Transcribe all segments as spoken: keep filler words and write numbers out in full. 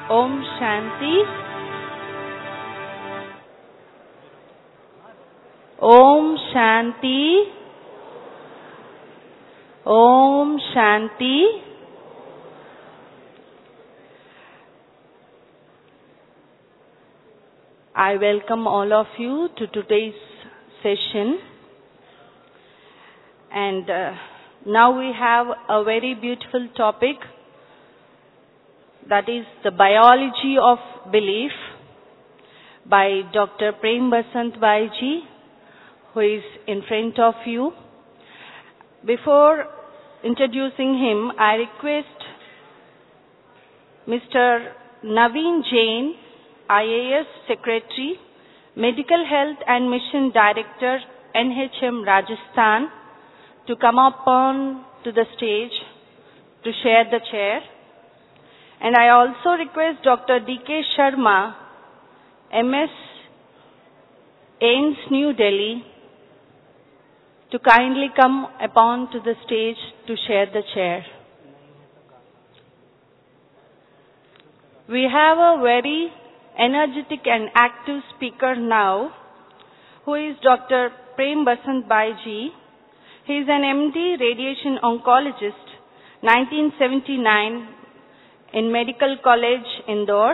Om Shanti. Om Shanti. Om Shanti. I welcome all of you to today's session. And uh, now we have a very beautiful topic, that is the biology of belief by Doctor Prem Basant Bhai ji, who is in front of you. Before introducing him, I request Mister Naveen Jain, I A S Secretary, Medical Health and Mission Director, N H M Rajasthan, to come up on to the stage to share the chair. And I also request Doctor D K Sharma, M S, AIMS New Delhi, to kindly come upon to the stage to share the chair. We have a very energetic and active speaker now, who is Doctor Prem Basant Bhai ji. He is an M D radiation oncologist, nineteen seventy-nine, in Medical College, Indore.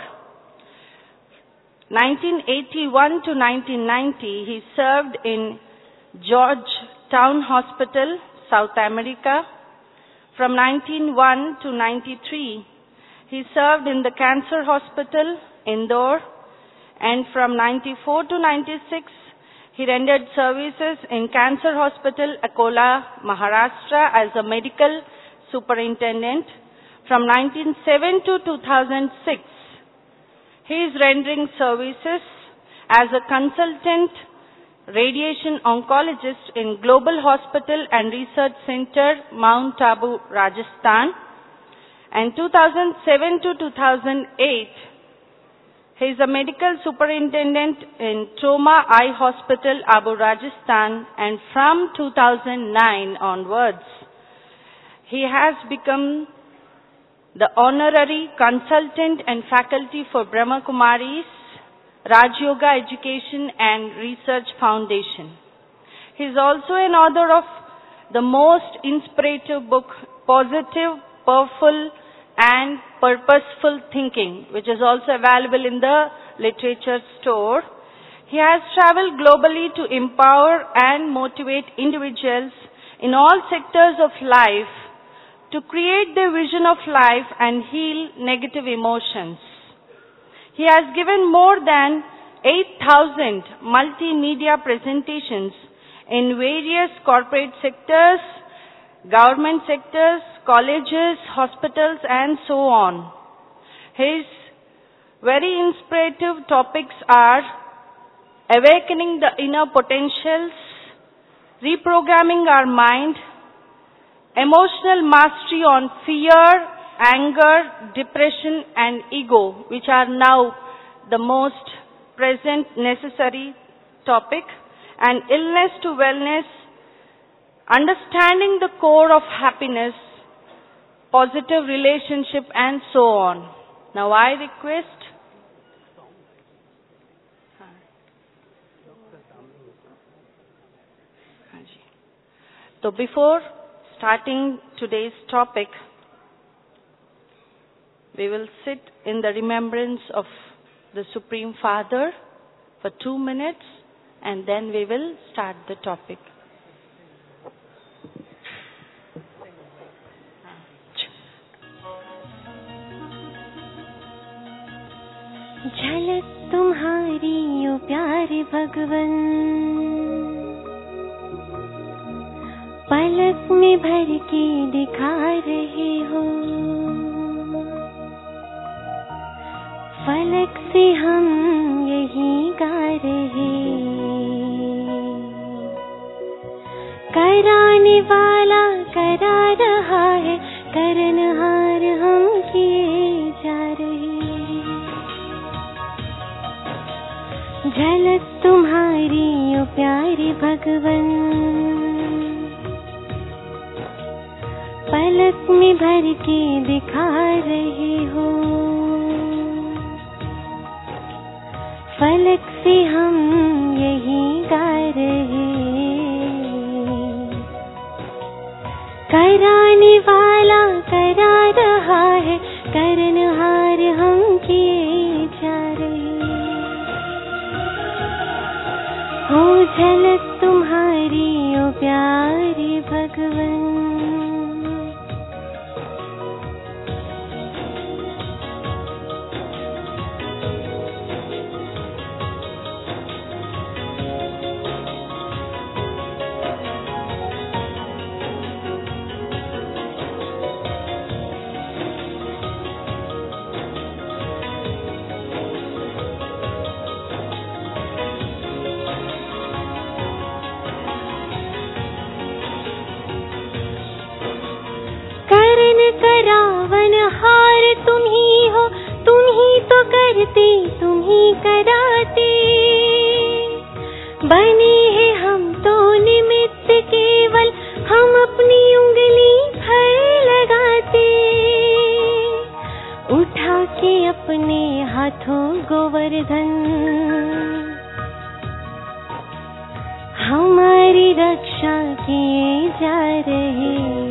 nineteen eighty-one to nineteen ninety, he served in Georgetown Hospital, South America. From nineteen oh one to ninety-three, he served in the Cancer Hospital, Indore. And from ninety-four to ninety-six, he rendered services in Cancer Hospital, Akola, Maharashtra, as a medical superintendent. From nineteen oh seven to two thousand six, he is rendering services as a consultant radiation oncologist in Global Hospital and Research Center, Mount Abu, Rajasthan. And two thousand seven to two thousand eight, he is a medical superintendent in Trauma Eye Hospital, Abu, Rajasthan. And from two thousand nine onwards, he has become the honorary consultant and faculty for Brahma Kumari's Raj Yoga Education and Research Foundation. He is also an author of the most inspirative book, Positive, Powerful and Purposeful Thinking, which is also available in the literature store. He has traveled globally to empower and motivate individuals in all sectors of life to create their vision of life and heal negative emotions. He has given more than eight thousand multimedia presentations in various corporate sectors, government sectors, colleges, hospitals, and so on. His very inspirative topics are awakening the inner potentials, reprogramming our mind, emotional mastery on fear, anger, depression, and ego, which are now the most present necessary topic, and illness to wellness, understanding the core of happiness, positive relationship, and so on. Now I request So before starting today's topic, we will sit in the remembrance of the Supreme Father for two minutes and then we will start the topic. झलक तुम्हारी ओ प्यारे भगवन, पलक में भर के दिखा रहे हो, फलक से हम यही गा रहे, कराने वाला करा रहा है, करनहार हम किए जा रहे। झलक तुम्हारी ओ प्यारे भगवन, पलक में भर के दिखा रहे हो, फलक से हम यही गा रहे, कराने वाला करा रहा है, करनहार हम किए जा रहे। हो झलक तुम्हारी ओ प्यारे भगवन, करावन हार तुम ही हो, तुम ही तो करते तुम ही कराते, बने हैं हम तो निमित्त केवल, हम अपनी उंगली भर लगाते। उठा के अपने हाथों गोवर्धन, हमारी रक्षा किए जा रहे,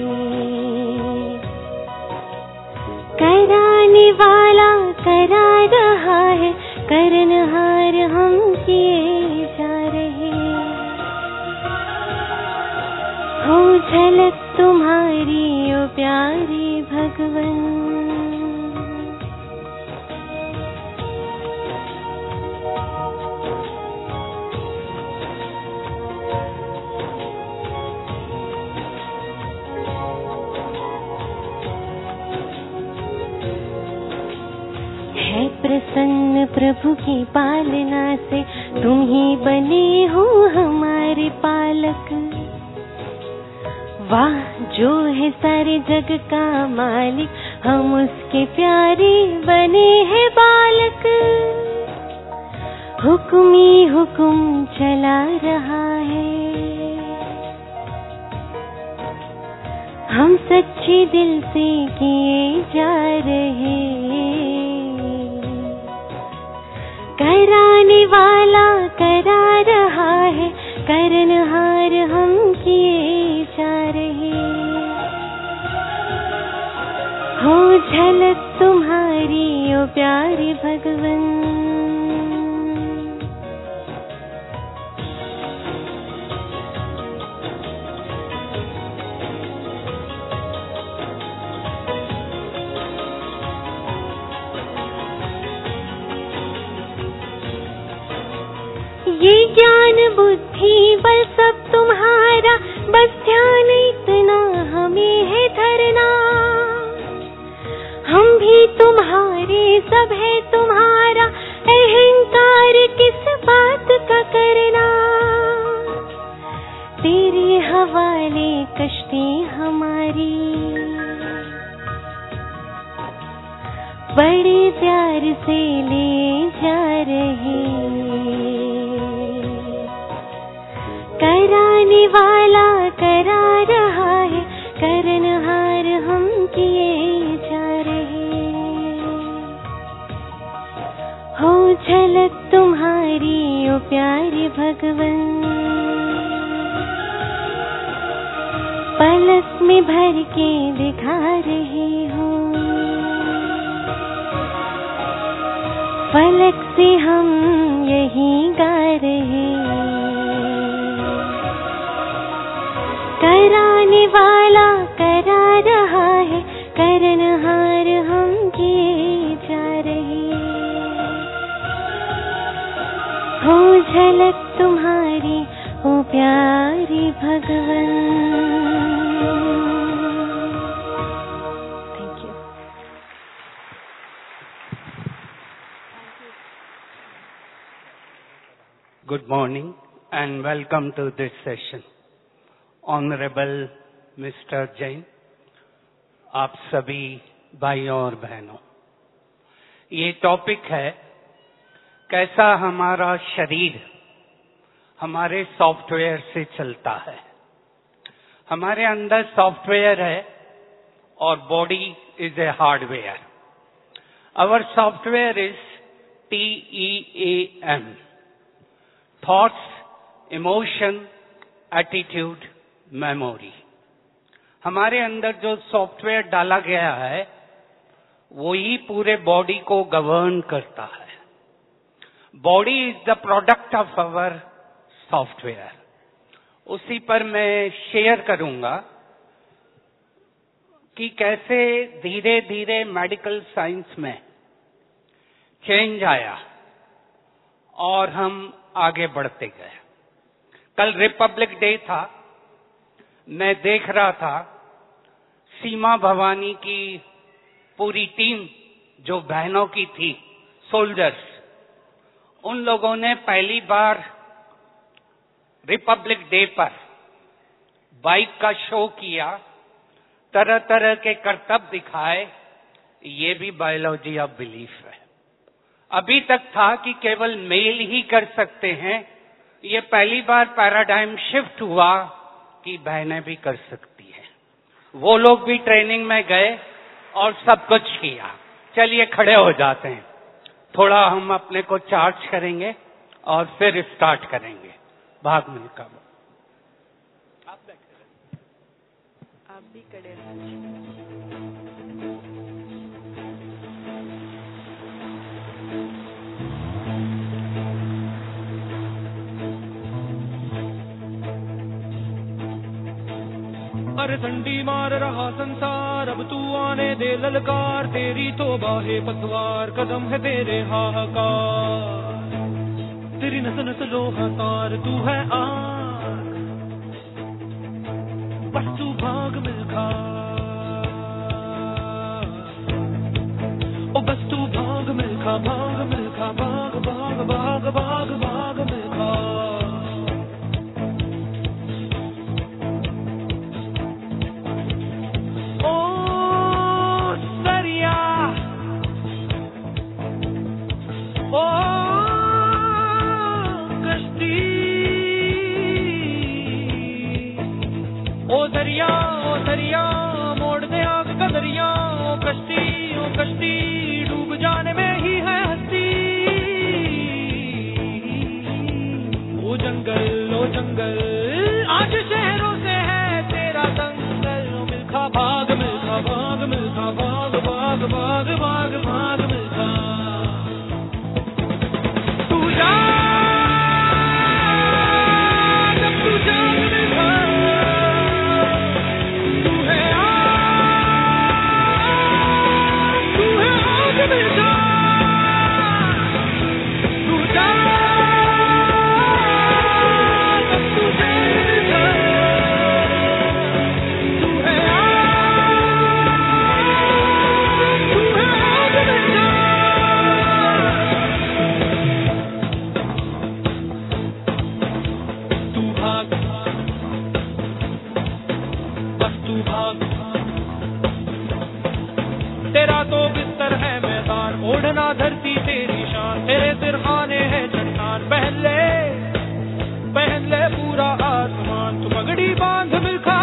कराने वाला करा रहा है, करनहार हम किए जा रहे। हो झलक तुम्हारी ओ प्यारे भगवन, प्रसन्न प्रभु की पालना से, तुम ही बने हो हमारे पालक। वाह जो है सारे जग का मालिक, हम उसके प्यारे बने हैं बालक। हुक्म ही हुक्म चला रहा है, हम सच्चे दिल से किए जा रहे, कराने वाला करा रहा है, करनहार हम किए जा रहे। हो झलक तुम्हारी ओ प्यारे भगवन, ये ज्ञान बुद्धि बल सब तुम्हारा, बस ध्यान इतना हमें है धरना। हम भी तुम्हारे सब है तुम्हारा, अहंकार किस बात का करना। तेरे हवाले कश्ती हमारी, बड़े प्यार से ले जा रहे, कराने वाला करा रहा है, करनहार हम किए जा रहे। हो झलक तुम्हारी ओ प्यारे भगवन, पलक में भर के दिखा रहे हो, फलक से हम यही गा रहे, कराने वाला करा रहा है, करनहार हम किए जा रहे। हो झलक तुम्हारी ओ प्यारी भगवन। Thank you. Good morning and welcome to this session. Honorable mister Jain, आप सभी भाइयों और बहनों, ये टॉपिक है कैसा हमारा शरीर हमारे सॉफ्टवेयर से चलता है। हमारे अंदर सॉफ्टवेयर है और body is a hardware. Our software is T E A M, thoughts, emotion, attitude, memory. हमारे अंदर जो सॉफ्टवेयर डाला गया है वो ही पूरे बॉडी को गवर्न करता है। Body is the product of our software. उसी पर मैं शेयर करूंगा कि कैसे धीरे धीरे मेडिकल साइंस में चेंज आया और हम आगे बढ़ते गए। कल रिपब्लिक डे था, मैं देख रहा था सीमा भवानी की पूरी टीम जो बहनों की थी, सोल्जर्स, उन लोगों ने पहली बार रिपब्लिक डे पर बाइक का शो किया, तरह तरह के करतब दिखाए। ये भी बायोलॉजी ऑफ बिलीफ है। अभी तक था कि केवल मेल ही कर सकते हैं, ये पहली बार पैराडाइम शिफ्ट हुआ कि बहनें भी कर सकती हैं। वो लोग भी ट्रेनिंग में गए और सब कुछ किया। चलिए खड़े हो जाते हैं, थोड़ा हम अपने को चार्ज करेंगे और फिर स्टार्ट करेंगे। भाग मिल्खा, आप बैठे रहिए, आप भी खड़े रहिए। अरे ठंडी मार रहा संसार, अब तू आने दे ललकार, तेरी तौबा है पतवार, कदम है तेरे हाहाकार, तेरी नस नस लोहा तार, तू है आग, बस तू भाग मिल्खा, ओ बस तू भाग मिल्खा, भाग मिल्खा, भाग भाग भाग भाग भाग मिल्खा। ओ दरिया ओ दरिया मोड़ दे आग का दरिया, ओ कश्ती ओ कश्ती डूब जाने में ही है हस्ती। ओ जंगल ओ जंगल आज शहरों से है तेरा दंगल, ओ मिल्खा भाग मिल्खा भाग मिल्खा भाग भाग भाग भाग भाग मिल्खा। तू जा जब तू जाग मिल्खा, तेरा तो बिस्तर है मैदान, ओढ़ना धरती तेरी शान, तेरे सिरहाने है चट्टान, पहन ले पहन ले पूरा आसमान, तू पगड़ी बांध मिल्खा,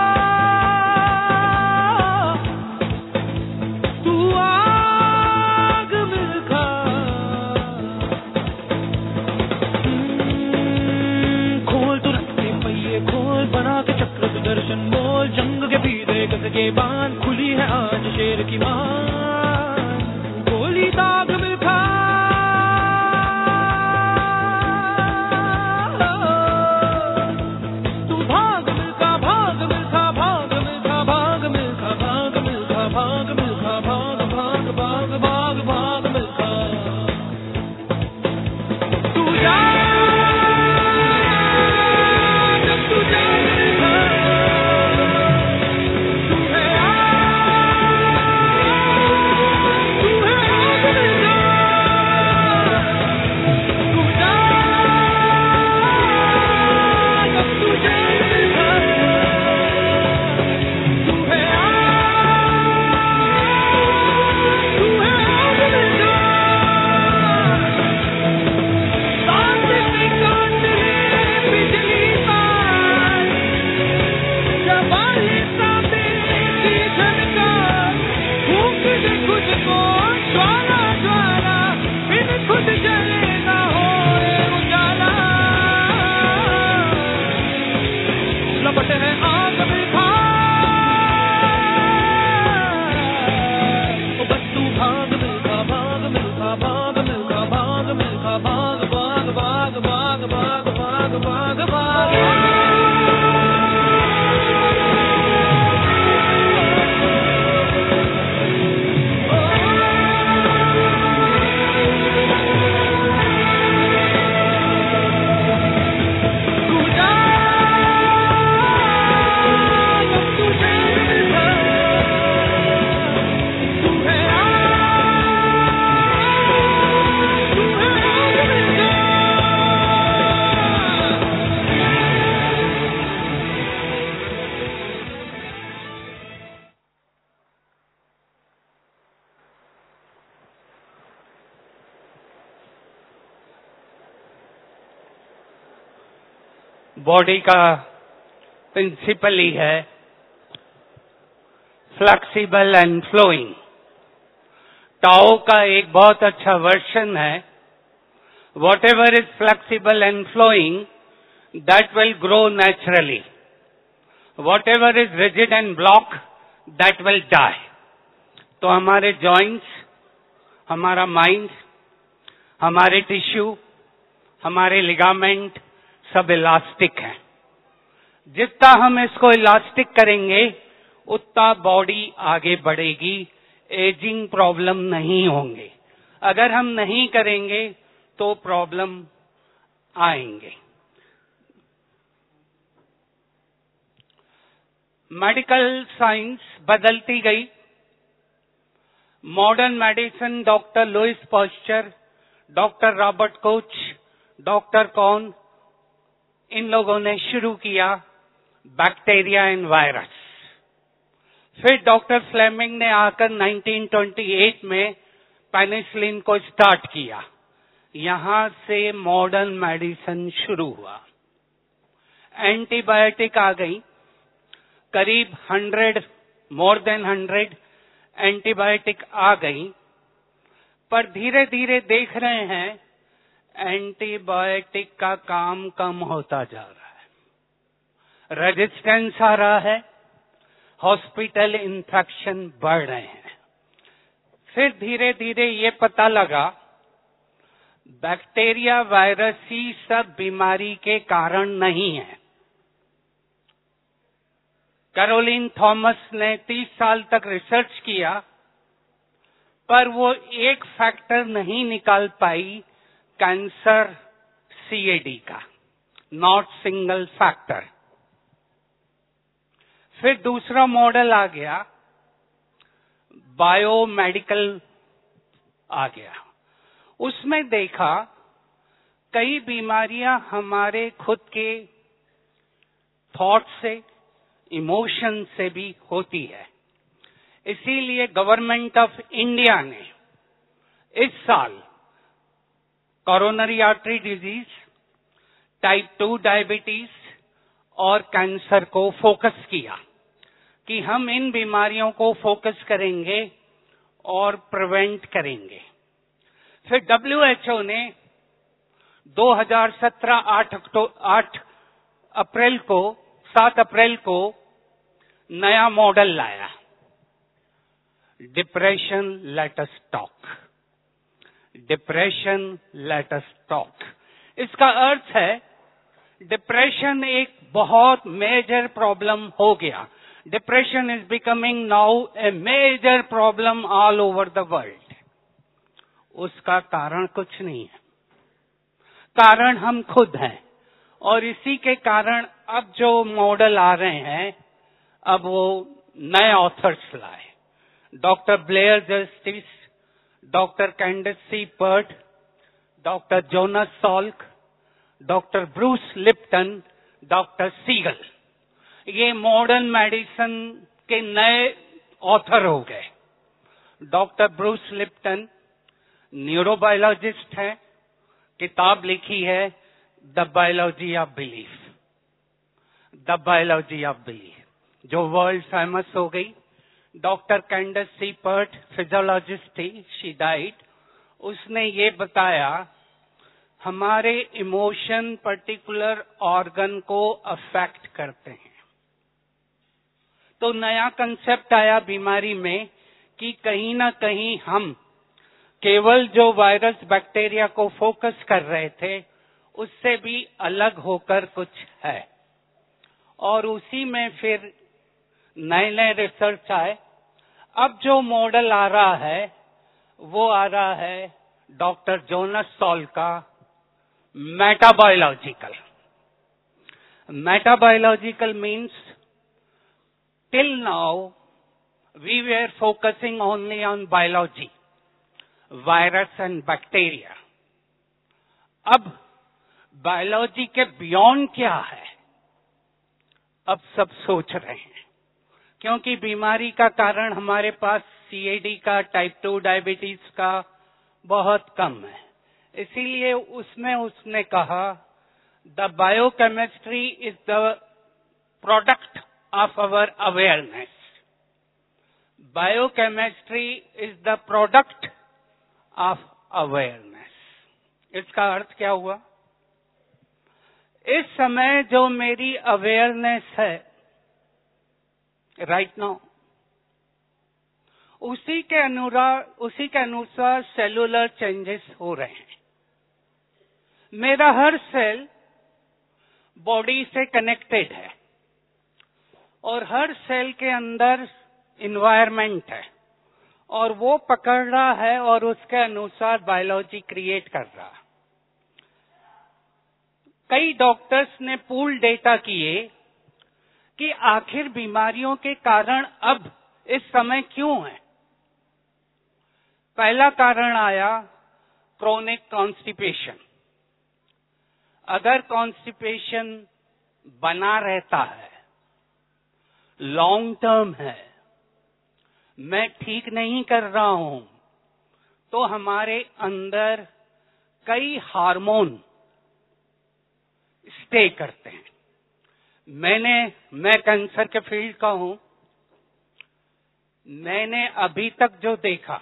तू आग मिल्खा। खोल तू रस्ते पहिए खोल, बना के चक्र सुदर्शन बोल, जंग के पीछे गज के बांध, खुली है आज शेर की मान, गोली दाग मिल्खा। तू भाग मिल्खा भाग मिल्खा भाग मिल्खा भाग मिल्खा भाग मिल्खा भाग मिल्खा भाग भाग भाग भाग भाग मिल्खा। तू जा जब तू जा मिल्खा, खुद को ज्वाला ज्वाला इन खुद बॉडी का प्रिंसिपल ही है फ्लेक्सिबल एंड फ्लोइंग। टाओ का एक बहुत अच्छा वर्जन है, whatever is flexible and flowing that will grow naturally, whatever is rigid and block that will die. तो हमारे जॉइंट्स, हमारा माइंड, हमारे टिश्यू, हमारे लिगामेंट सब इलास्टिक हैं। जितना हम इसको इलास्टिक करेंगे उतना बॉडी आगे बढ़ेगी, एजिंग प्रॉब्लम नहीं होंगे। अगर हम नहीं करेंगे तो प्रॉब्लम आएंगे। मेडिकल साइंस बदलती गई। Modern medicine, doctor Louis Pasteur, doctor Robert Koch, doctor Cohn, इन लोगों ने शुरू किया बैक्टीरिया एंड वायरस। फिर डॉक्टर फ्लेमिंग ने आकर नाइनटीन ट्वेंटी एट में पेनिसिलिन को स्टार्ट किया। यहां से मॉडर्न मेडिसिन शुरू हुआ। एंटीबायोटिक आ गई, करीब hundred, more than hundred antibiotic आ गई। पर धीरे धीरे देख रहे हैं एंटीबायोटिक का काम कम होता जा रहा है, रेजिस्टेंस आ रहा है, हॉस्पिटल इन्फेक्शन बढ़ रहे हैं। फिर धीरे धीरे ये पता लगा बैक्टीरिया वायरस ही सब बीमारी के कारण नहीं है। कैरोलिन थॉमस ने तीस साल तक रिसर्च किया, पर वो एक फैक्टर नहीं निकाल पाई कैंसर सीएडी का, नॉट सिंगल फैक्टर। फिर दूसरा मॉडल आ गया, बायोमेडिकल आ गया। उसमें देखा कई बीमारियां हमारे खुद के थॉट से, इमोशन से भी होती है। इसीलिए गवर्नमेंट ऑफ इंडिया ने इस साल coronary artery disease, type two diabetes और कैंसर को फोकस किया कि हम इन बीमारियों को फोकस करेंगे और प्रिवेंट करेंगे। फिर डब्ल्यू एच ओ ने दो हज़ार सत्रह आठ आठ अप्रैल को सात अप्रैल को नया मॉडल लाया, depression let us talk, depression let us talk. इसका अर्थ है डिप्रेशन एक बहुत मेजर प्रॉब्लम हो गया। Depression is becoming now a major problem all over the world. उसका कारण कुछ नहीं है, कारण हम खुद हैं। और इसी के कारण अब जो मॉडल आ रहे हैं, अब वो नए ऑथर्स लाए, doctor Blair Justice, doctor Candace C Pert, doctor Jonas Salk, doctor Bruce Lipton, doctor Siegel. ये मॉडर्न मेडिसिन के नए ऑथर हो गए। डॉक्टर ब्रूस लिप्टन न्यूरोबायोलॉजिस्ट हैं, किताब लिखी है the biology of belief, the biology of belief, जो वर्ल्ड फेमस हो गई। Doctor Candace C Pert physiologist थी, शी डाइड। उसने ये बताया हमारे इमोशन पर्टिकुलर ऑर्गन को अफेक्ट करते हैं। तो नया कंसेप्ट आया बीमारी में कि कहीं ना कहीं हम केवल जो वायरस बैक्टीरिया को फोकस कर रहे थे उससे भी अलग होकर कुछ है। और उसी में फिर नए नए रिसर्च आए। अब जो मॉडल आ रहा है वो आ रहा है डॉक्टर जोनास सॉल्क का metabiological. Metabiological means till now we were focusing only on biology, virus and bacteria. अब बायोलॉजी के बियॉन्ड क्या है, अब सब सोच रहे हैं। क्योंकि बीमारी का कारण हमारे पास सीएडी का, टाइप टू डायबिटीज का बहुत कम है। इसीलिए उसमें उसने कहा The biochemistry is the product of our awareness. Biochemistry is the product of awareness. इसका अर्थ क्या हुआ? इस समय जो मेरी अवेयरनेस है राइट नाउ, उसी के अनुसार उसी के अनुसार सेलुलर चेंजेस हो रहे हैं। मेरा हर सेल बॉडी से कनेक्टेड है और हर सेल के अंदर इन्वायरमेंट है और वो पकड़ रहा है और उसके अनुसार बायोलॉजी क्रिएट कर रहा है। कई डॉक्टर्स ने पूल डेटा किए कि आखिर बीमारियों के कारण अब इस समय क्यों है। पहला कारण आया क्रोनिक कॉन्स्टिपेशन। अगर कॉन्स्टिपेशन बना रहता है, लॉन्ग टर्म है, मैं ठीक नहीं कर रहा हूं, तो हमारे अंदर कई हार्मोन स्टे करते हैं। मैंने मैं कैंसर के फील्ड का हूं, मैंने अभी तक जो देखा,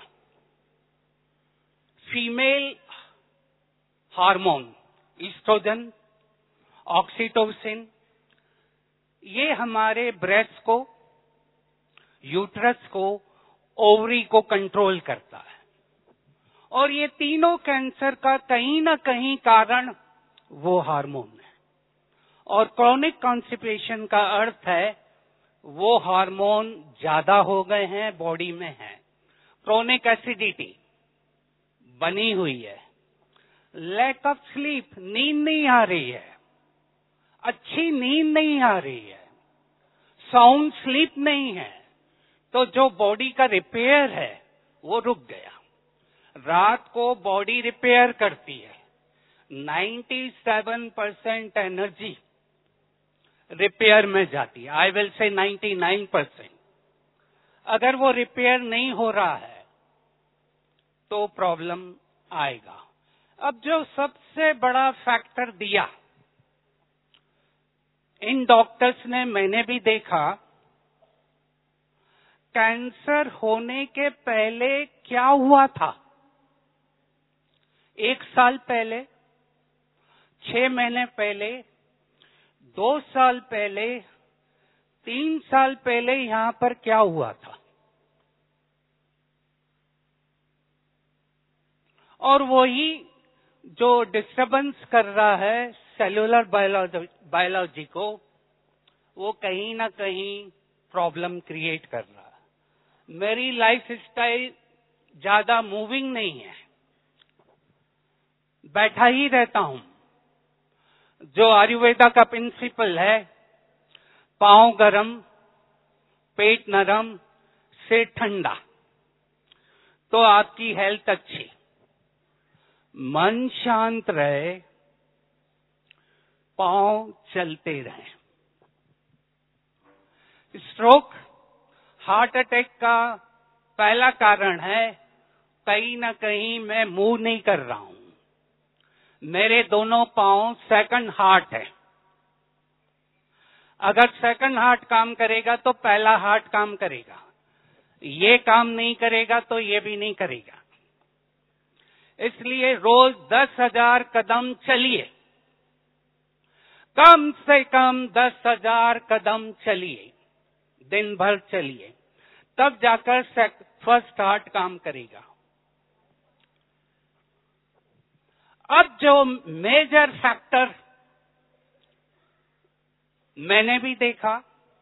फीमेल हार्मोन ईस्ट्रोजन, ऑक्सीटोसिन, ये हमारे ब्रेस्ट को, यूट्रस को, ओवरी को कंट्रोल करता है और ये तीनों कैंसर का कहीं ना कहीं कारण वो हार्मोन है। और क्रोनिक कॉन्स्टिपेशन का अर्थ है वो हार्मोन ज्यादा हो गए हैं, बॉडी में है। क्रोनिक एसिडिटी बनी हुई है, लैक ऑफ स्लीप, नींद नहीं आ रही है, अच्छी नींद नहीं आ रही है, साउंड स्लीप नहीं है, तो जो बॉडी का रिपेयर है वो रुक गया। रात को बॉडी रिपेयर करती है, सत्तानवे परसेंट एनर्जी रिपेयर में जाती है, आई विल से निन्यानवे परसेंट। अगर वो रिपेयर नहीं हो रहा है तो प्रॉब्लम आएगा। अब जो सबसे बड़ा फैक्टर दिया इन डॉक्टर्स ने, मैंने भी देखा, कैंसर होने के पहले क्या हुआ था, एक साल पहले, छह महीने पहले, दो साल पहले, तीन साल पहले यहां पर क्या हुआ था, और वही जो डिस्टर्बेंस कर रहा है सेलुलर बायोलॉजी बायोलॉजी को, वो कहीं ना कहीं प्रॉब्लम क्रिएट कर रहा है। मेरी लाइफ स्टाइल ज्यादा मूविंग नहीं है, बैठा ही रहता हूं। जो आयुर्वेदा का प्रिंसिपल है, पांव गरम, पेट नरम, सिर ठंडा, तो आपकी हेल्थ अच्छी, मन शांत रहे, पांव चलते रहे। स्ट्रोक, हार्ट अटैक का पहला कारण है कहीं ना कहीं मैं मूव नहीं कर रहा हूं। मेरे दोनों पांव सेकंड हार्ट है। अगर सेकंड हार्ट काम करेगा तो पहला हार्ट काम करेगा, ये काम नहीं करेगा तो ये भी नहीं करेगा। इसलिए रोज दस हजार कदम चलिए, कम से कम दस हजार कदम चलिए, दिन भर चलिए, तब जाकर फर्स्ट हार्ट काम करेगा। अब जो मेजर फैक्टर मैंने भी देखा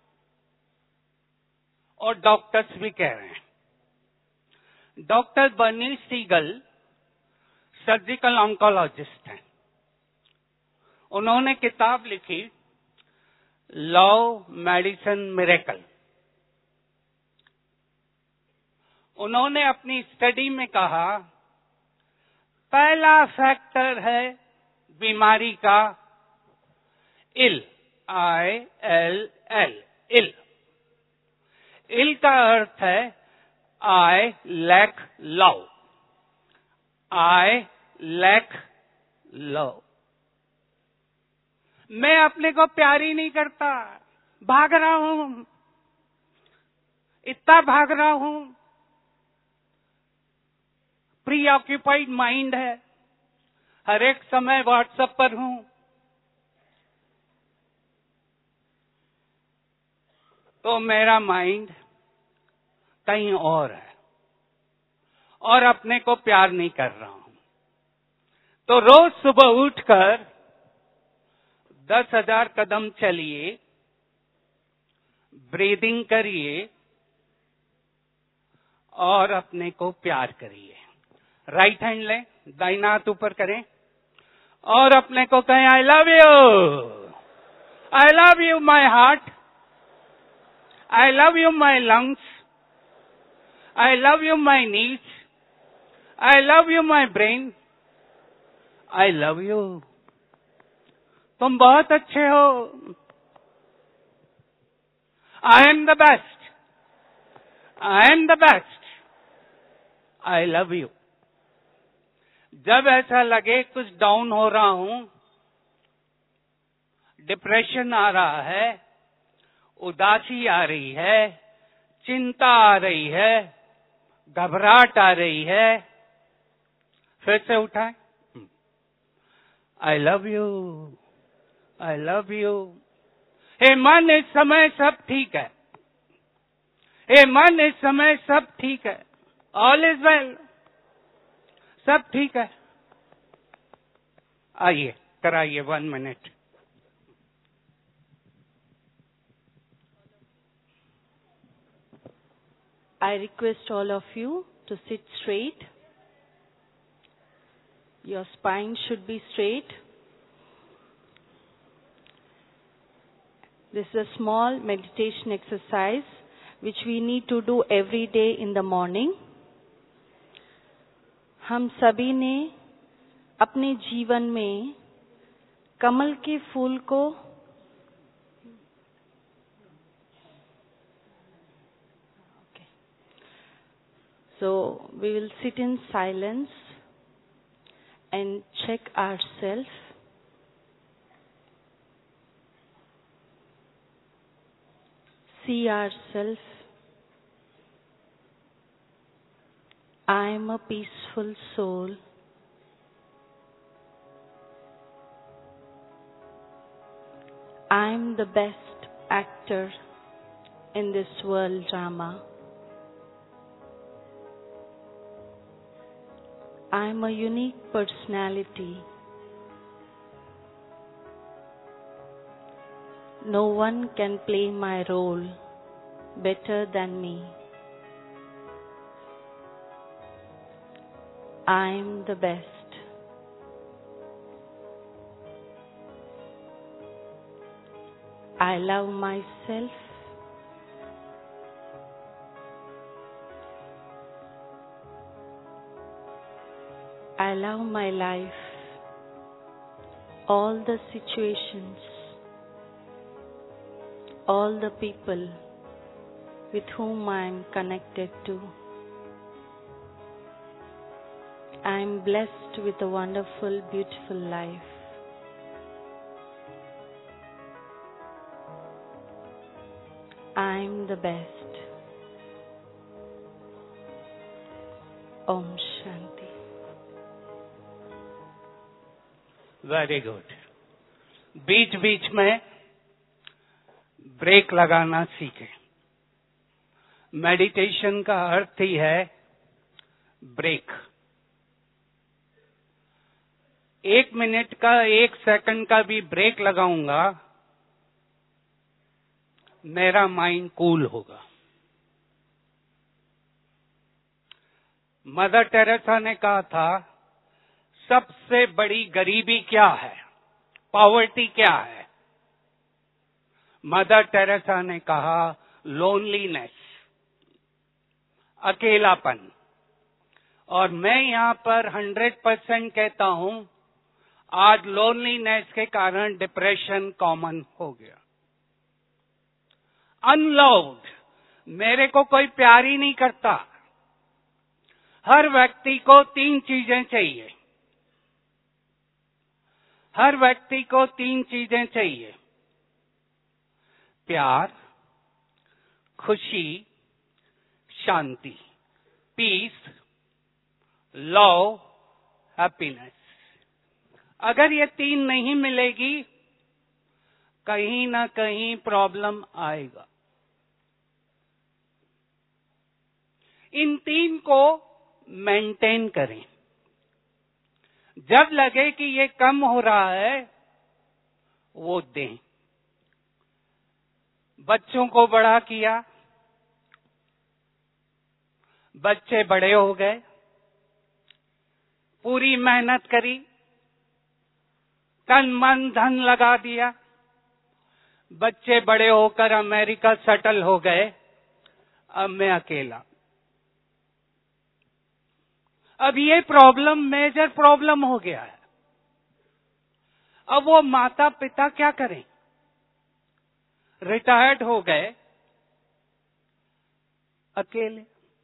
और डॉक्टर्स भी कह रहे हैं, doctor Bernie Siegel surgical oncologist हैं। उन्होंने किताब लिखी लव मेडिसिन मिरेकल। उन्होंने अपनी स्टडी में कहा पहला फैक्टर है बीमारी का इल, आई एल एल, इल। इल का अर्थ है I lack love, I lack love. मैं अपने को प्यार ही नहीं करता, भाग रहा हूं, इतना भाग रहा हूं, प्री ऑक्यूपाइड माइंड है, हर एक समय व्हाट्सएप पर हूं। तो मेरा माइंड कहीं और है और अपने को प्यार नहीं कर रहा हूं। तो रोज सुबह उठकर दस हजार कदम चलिए, ब्रीदिंग करिए और अपने को प्यार करिए। राइट हैंड लें, दाहिना हाथ ऊपर करें और अपने को कहें I love you, I love you my heart, I love you my lungs, I love you my needs, I love you my brain, I love you. तुम बहुत अच्छे हो, I am the best, I am the best, I love you. जब ऐसा लगे कुछ down हो रहा हूं, डिप्रेशन आ रहा है, उदासी आ रही है, चिंता आ रही है, घबराहट आ रही है, फिर से उठाएं, I love you, I love you. हे मन, इस समय सब ठीक है, हे मन, इस समय सब ठीक है, ऑल इज वेल, सब ठीक है। आइए कराइए one minute. I request all of you to sit straight. Your spine should be straight. This is a small meditation exercise which we need to do every day in the morning. हम सभी ने अपने जीवन में कमल के फूल को So we will sit in silence and check ourselves. See ourselves. I am a peaceful soul. I am the best actor in this world drama. I am a unique personality. No one can play my role better than me. I am the best. I love myself. I love my life, all the situations, all the people with whom I am connected to. I am blessed with a wonderful, beautiful life. I am the best. Om Shanti. Very good. बीच बीच में break लगाना सीखें। Meditation का अर्थ ही है break. एक मिनट का, एक सेकंड का भी ब्रेक लगाऊंगा, मेरा माइंड कूल होगा। मदर टेरेसा ने कहा था, सबसे बड़ी गरीबी क्या है, पॉवर्टी क्या है? मदर टेरेसा ने कहा, लोनलीनेस, अकेलापन। और मैं यहां पर हंड्रेड परसेंट कहता हूं, आज लोनलीनेस के कारण डिप्रेशन कॉमन हो गया। अनलव्ड, मेरे को कोई प्यार ही नहीं करता। हर व्यक्ति को तीन चीजें चाहिए। हर व्यक्ति को तीन चीजें चाहिए: प्यार, खुशी, शांति, पीस, लव, हैप्पीनेस। अगर ये तीन नहीं मिलेगी, कहीं ना कहीं प्रॉब्लम आएगा। इन तीन को मेंटेन करें। जब लगे कि ये कम हो रहा है, वो दें। बच्चों को बड़ा किया, बच्चे बड़े हो गए, पूरी मेहनत करी, तन मन धन लगा दिया, बच्चे बड़े होकर अमेरिका सेटल हो गए, अब मैं अकेला। अब ये प्रॉब्लम मेजर प्रॉब्लम हो गया है। अब वो माता पिता क्या करें? रिटायर्ड हो गए, अकेले।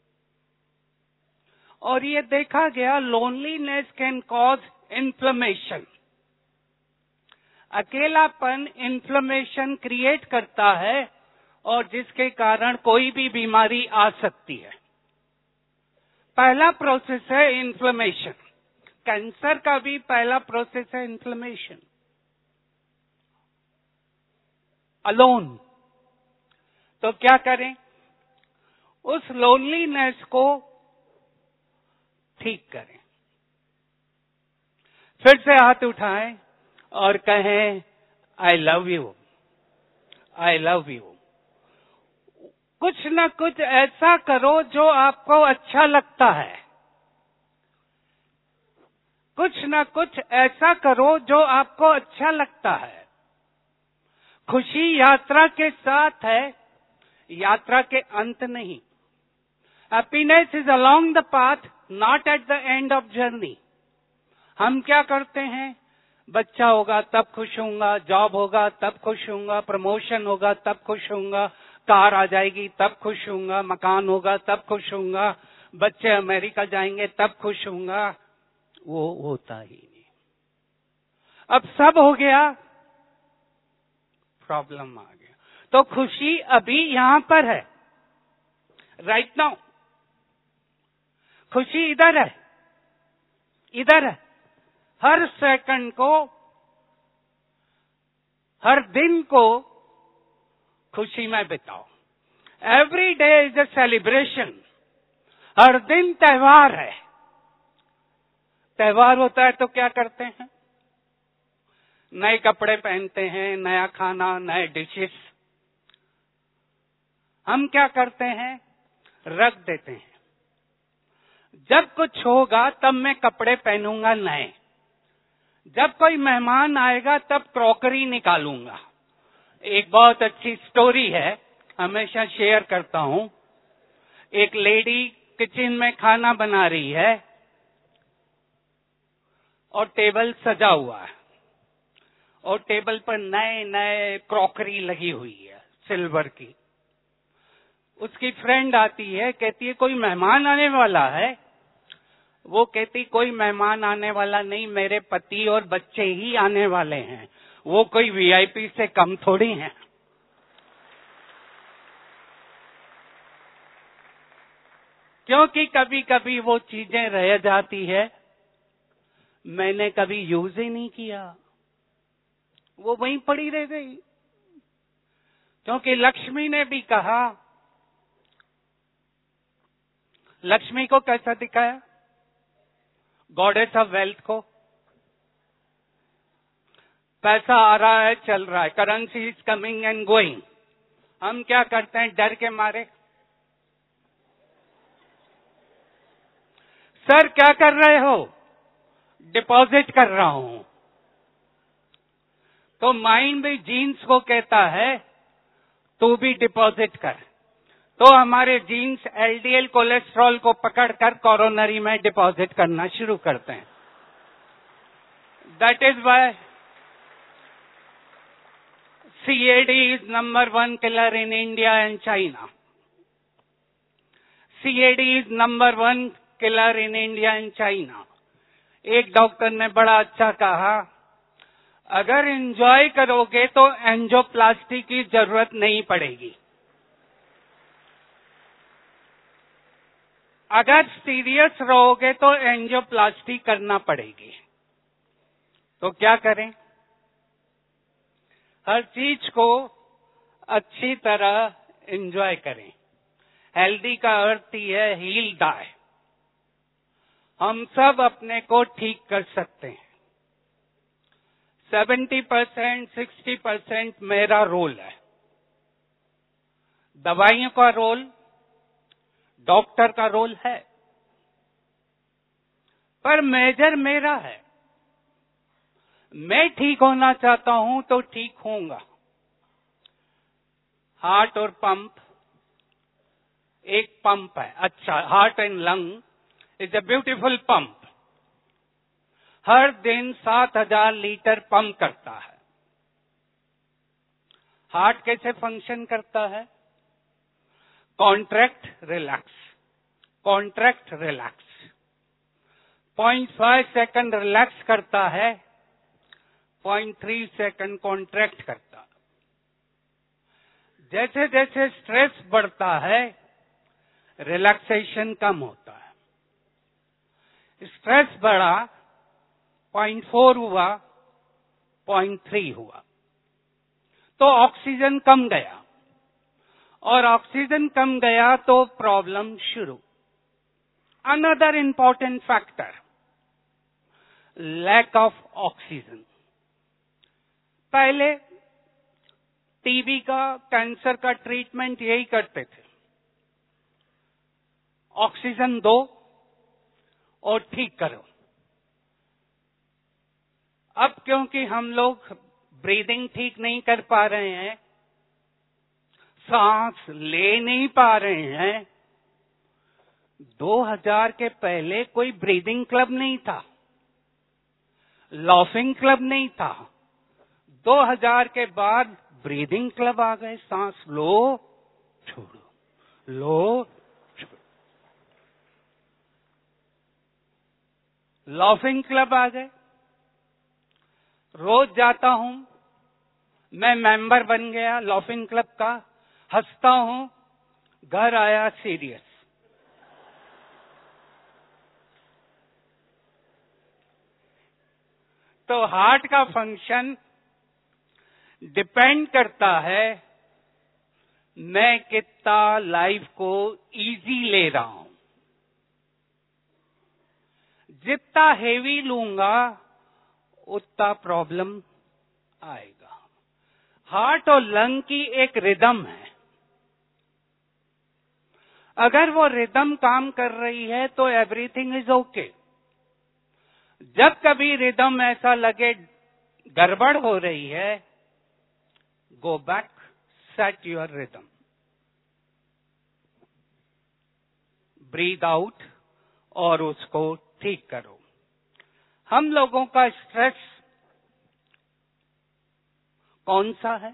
और ये देखा गया, लोनलीनेस कैन कॉज इन्फ्लेमेशन। अकेलापन इन्फ्लेमेशन क्रिएट करता है और जिसके कारण कोई भी बीमारी आ सकती है। पहला प्रोसेस है इन्फ्लेमेशन। कैंसर का भी पहला प्रोसेस है इन्फ्लेमेशन। अलोन। तो क्या करें? उस लोनलीनेस को ठीक करें। फिर से हाथ उठाएं और कहें, I love you, I love you. कुछ न कुछ ऐसा करो जो आपको अच्छा लगता है। कुछ न कुछ ऐसा करो जो आपको अच्छा लगता है। खुशी यात्रा के साथ है, यात्रा के अंत नहीं। Happiness is along the path, not at the end of journey. हम क्या करते हैं? बच्चा होगा तब खुश होऊंगा, जॉब होगा तब खुश होऊंगा, प्रमोशन होगा तब खुश होऊंगा, कार आ जाएगी तब खुश होऊंगा, मकान होगा तब खुश होऊंगा, बच्चे अमेरिका जाएंगे तब खुश होऊंगा। वो होता ही नहीं। अब सब हो गया, प्रॉब्लम आ गया। तो खुशी अभी यहां पर है, राइट नाउ। खुशी इधर है, इधर है। हर सेकंड को, हर दिन को खुशी में बिताओ। Every day is a celebration. हर दिन त्योहार है। त्योहार होता है तो क्या करते हैं? नए कपड़े पहनते हैं, नया खाना, नए डिशेस। हम क्या करते हैं? रख देते हैं। जब कुछ होगा तब मैं कपड़े पहनूंगा नए। जब कोई मेहमान आएगा तब क्रॉकरी निकालूंगा। एक बहुत अच्छी स्टोरी है, हमेशा शेयर करता हूं। एक लेडी किचन में खाना बना रही है और टेबल सजा हुआ है और टेबल पर नए नए क्रॉकरी लगी हुई है, सिल्वर की। उसकी फ्रेंड आती है, कहती है कोई मेहमान आने वाला है। वो कहती कोई मेहमान आने वाला नहीं, मेरे पति और बच्चे ही आने वाले हैं। वो कोई वीआईपी से कम थोड़ी हैं। क्योंकि कभी कभी वो चीजें रह जाती है, मैंने कभी यूज ही नहीं किया, वो वहीं पड़ी रह गई। क्योंकि लक्ष्मी ने भी कहा, लक्ष्मी को कैसा दिखाया? गॉडेस ऑफ वेल्थ को। पैसा आ रहा है, चल रहा है, currency is coming and going. हम क्या करते हैं? डर के मारे, सर क्या कर रहे हो? डिपॉजिट कर रहा हूं। तो माइंड भी जीन्स को कहता है तू भी डिपॉजिट कर। तो हमारे जीन्स एलडीएल कोलेस्ट्रॉल को पकड़कर कोरोनरी में डिपॉजिट करना शुरू करते हैं। That is why C A D is number one killer in India and China. C A D is number one killer in India and China. एक डॉक्टर ने बड़ा अच्छा कहा, अगर एंजॉय करोगे तो एंजियोप्लास्टी की जरूरत नहीं पड़ेगी। अगर सीरियस रहोगे तो एंजियोप्लास्टी करना पड़ेगी। तो क्या करें? हर चीज को अच्छी तरह एंजॉय करें। हेल्दी का अर्थ ही है हील डाई। हम सब अपने को ठीक कर सकते हैं। सेवेंटी परसेंट सिक्सटी परसेंट मेरा रोल है। दवाइयों का रोल, डॉक्टर का रोल है, पर मेजर मेरा है। मैं ठीक होना चाहता हूं तो ठीक होऊंगा। हार्ट और पंप, एक पंप है। अच्छा, heart and lung is a beautiful pump. हर दिन सात हजार लीटर पंप करता है। हार्ट कैसे फंक्शन करता है? Contract relax, contract relax. Point five second relax करता है, पॉइंट थ्री सेकंड कॉन्ट्रैक्ट करता है। जैसे जैसे स्ट्रेस बढ़ता है, रिलैक्सेशन कम होता है। स्ट्रेस बढ़ा, पॉइंट फोर हुआ, पॉइंट थ्री हुआ, तो ऑक्सीजन कम गया, और ऑक्सीजन कम गया तो प्रॉब्लम शुरू। Another important factor, lack of oxygen. पहले टीबी का, कैंसर का ट्रीटमेंट यही करते थे, ऑक्सीजन दो और ठीक करो। अब क्योंकि हम लोग ब्रीदिंग ठीक नहीं कर पा रहे हैं, सांस ले नहीं पा रहे हैं। दो हज़ार के पहले कोई ब्रीदिंग क्लब नहीं था, लाफिंग क्लब नहीं था। दो हज़ार के बाद ब्रीदिंग क्लब आ गए। सांस लो छोड़ो, लो छोड़ो। लाफिंग क्लब आ गए। रोज जाता हूं, मैं मेंबर बन गया लाफिंग क्लब का, हंसता हूं, घर आया सीरियस। तो हार्ट का फंक्शन डिपेंड करता है मैं कितना लाइफ को इजी ले रहा हूं। जितना हेवी लूंगा उतना प्रॉब्लम आएगा। हार्ट और लंग की एक रिदम है। अगर वो रिदम काम कर रही है तो एवरीथिंग इज ओके। जब कभी रिदम ऐसा लगे गड़बड़ हो रही है, go back, set your rhythm, breathe out और उसको ठीक करो। हम लोगों का स्ट्रेस कौन सा है?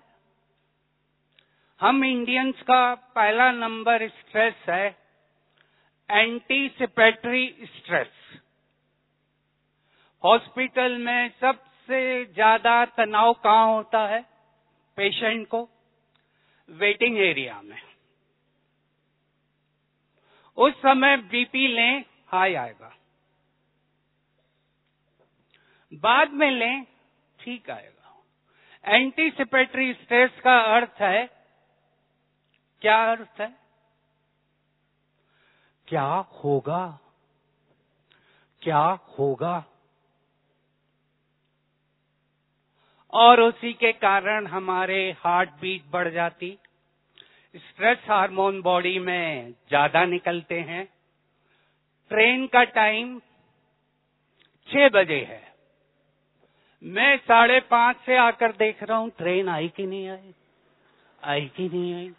हम इंडियंस का पहला नंबर स्ट्रेस है एंटीसिपेटरी स्ट्रेस। हॉस्पिटल में सबसे ज्यादा तनाव कहां होता है पेशेंट को? वेटिंग एरिया में। उस समय बीपी लें, हाई आएगा, बाद में लें, ठीक आएगा। एंटीसिपेटरी स्ट्रेस का अर्थ है, क्या अर्थ है? क्या होगा, क्या होगा, और उसी के कारण हमारे हार्ट बीट बढ़ जाती, स्ट्रेस हार्मोन बॉडी में ज्यादा निकलते हैं। ट्रेन का टाइम छह बजे है, मैं साढ़े पांच से आकर देख रहा हूं ट्रेन आई कि नहीं आई, आई कि नहीं आई।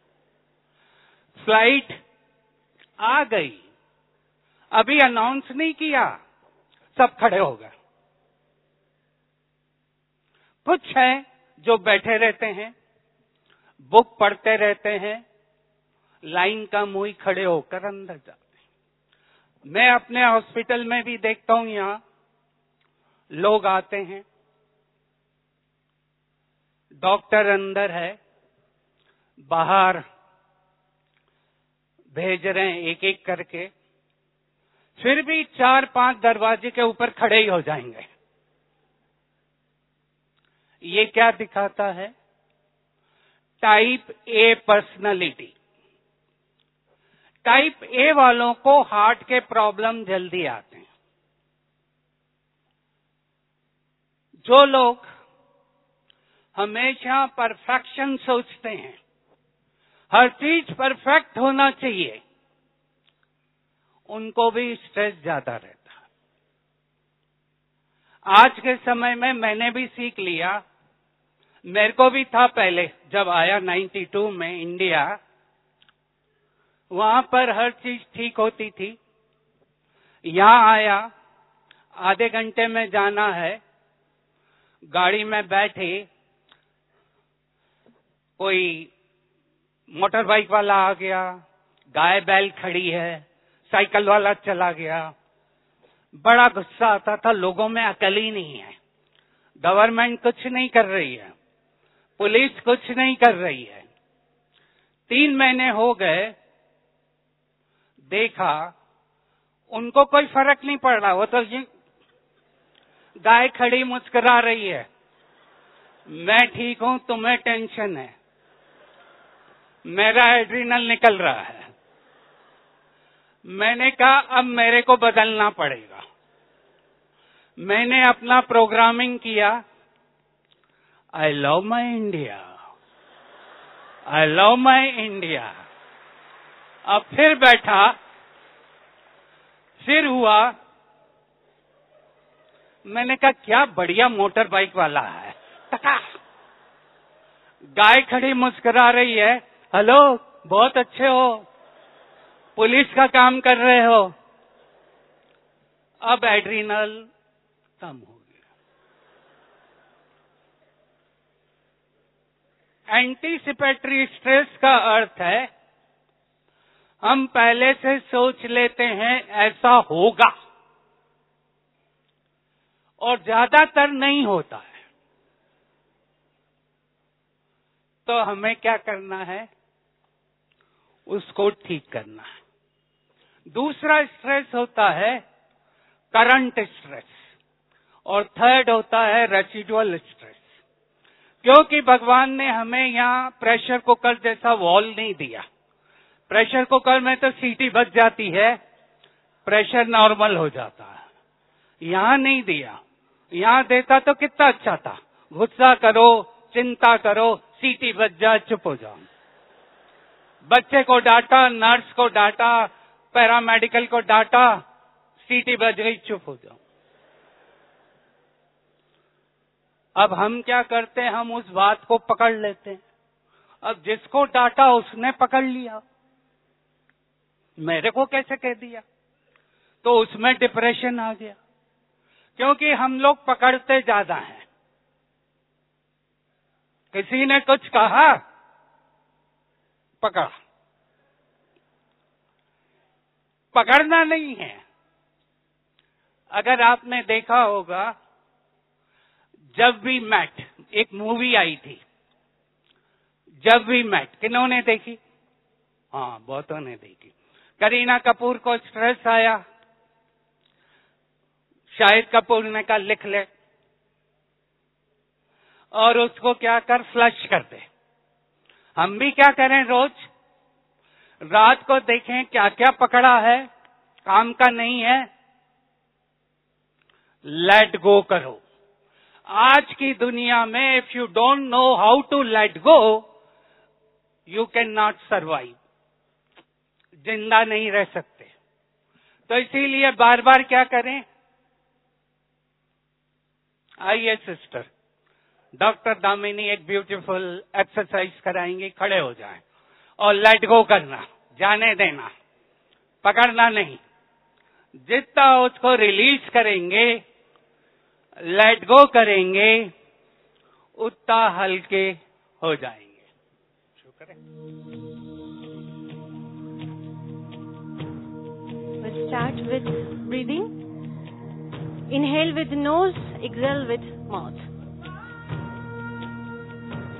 फ्लाइट आ गई, अभी अनाउंस नहीं किया, सब खड़े हो गए। कुछ है जो बैठे रहते हैं, बुक पढ़ते रहते हैं, लाइन का मुंह खड़े होकर अंदर जाते हैं। मैं अपने हॉस्पिटल में भी देखता हूं, यहां लोग आते हैं, डॉक्टर अंदर है, बाहर भेज रहे हैं एक एक करके, फिर भी चार पांच दरवाजे के ऊपर खड़े ही हो जाएंगे। ये क्या दिखाता है? Type A personality. Type A वालों को हार्ट के प्रॉब्लम जल्दी आते हैं। जो लोग हमेशा परफेक्शन सोचते हैं, हर चीज परफेक्ट होना चाहिए, उनको भी स्ट्रेस ज्यादा रहता है। आज के समय में मैंने भी सीख लिया, मेरे को भी था पहले, जब आया बानवे में इंडिया, वहां पर हर चीज ठीक होती थी। यहां आया, आधे घंटे में जाना है, गाड़ी में बैठे, कोई मोटर बाइक वाला आ गया, गाय बैल खड़ी है, साइकिल वाला चला गया, बड़ा गुस्सा आता था। लोगों में अकल ही नहीं है, गवर्नमेंट कुछ नहीं कर रही है, पुलिस कुछ नहीं कर रही है। तीन महीने हो गए, देखा उनको कोई फर्क नहीं पड़ रहा। वो तो ये गाय खड़ी मुस्कुरा रही है, मैं ठीक हूं, तुम्हें टेंशन है, मेरा एड्रिनल निकल रहा है। मैंने कहा अब मेरे को बदलना पड़ेगा। मैंने अपना प्रोग्रामिंग किया, I love my India, I love my India. अब फिर बैठा, फिर हुआ, मैंने कहा क्या बढ़िया मोटर बाइक वाला है, गाय खड़ी मुस्कुरा रही है, हेलो बहुत अच्छे हो, पुलिस का काम कर रहे हो। अब एड्रिनल कम हो गया। एंटीसिपेटरी स्ट्रेस का अर्थ है हम पहले से सोच लेते हैं ऐसा होगा, और ज्यादातर नहीं होता है। तो हमें क्या करना है? उसको ठीक करना है। दूसरा स्ट्रेस होता है करंट स्ट्रेस, और थर्ड होता है रेसिडुअल स्ट्रेस। क्योंकि भगवान ने हमें यहाँ प्रेशर कुकर जैसा वॉल नहीं दिया। प्रेशर कुकर में तो सीटी बच जाती है, प्रेशर नॉर्मल हो जाता है। यहाँ नहीं दिया, यहाँ देता तो कितना अच्छा था। गुस्सा करो, चिंता करो, सीटी बच जाए, चुप हो जाओ। बच्चे को डांटा, नर्स को डांटा, पैरामेडिकल को डांटा, सीटी बज गई, चुप हो जाओ। अब हम क्या करते हैं? हम उस बात को पकड़ लेते हैं। अब जिसको डांटा उसने पकड़ लिया, मेरे को कैसे कह दिया, तो उसमें डिप्रेशन आ गया। क्योंकि हम लोग पकड़ते ज्यादा हैं। किसी ने कुछ कहा, पकड़ा। पकड़ना नहीं है। अगर आपने देखा होगा, जब वी मेट, एक मूवी आई थी, जब वी मेट, किन्होंने देखी? हाँ, बहुतों ने देखी। करीना कपूर को स्ट्रेस आया, शाहिद कपूर ने कहा लिख ले, और उसको क्या कर, फ्लश कर दे। हम भी क्या करें? रोज रात को देखें क्या क्या पकड़ा है, काम का नहीं है, लेट गो करो। आज की दुनिया में if you don't know how to let go, you can not survive. जिंदा नहीं रह सकते। तो इसीलिए बार बार क्या करें? आइए सिस्टर, डॉक्टर दामिनी एक ब्यूटीफुल एक्सरसाइज कराएंगे। खड़े हो जाएं और लेट गो करना, जाने देना, पकड़ना नहीं। जितना उसको रिलीज करेंगे, लेट गो करेंगे, उतना हल्के हो जाएंगे। शुक्र है। We'll start with breathing. Inhale with nose, exhale with mouth.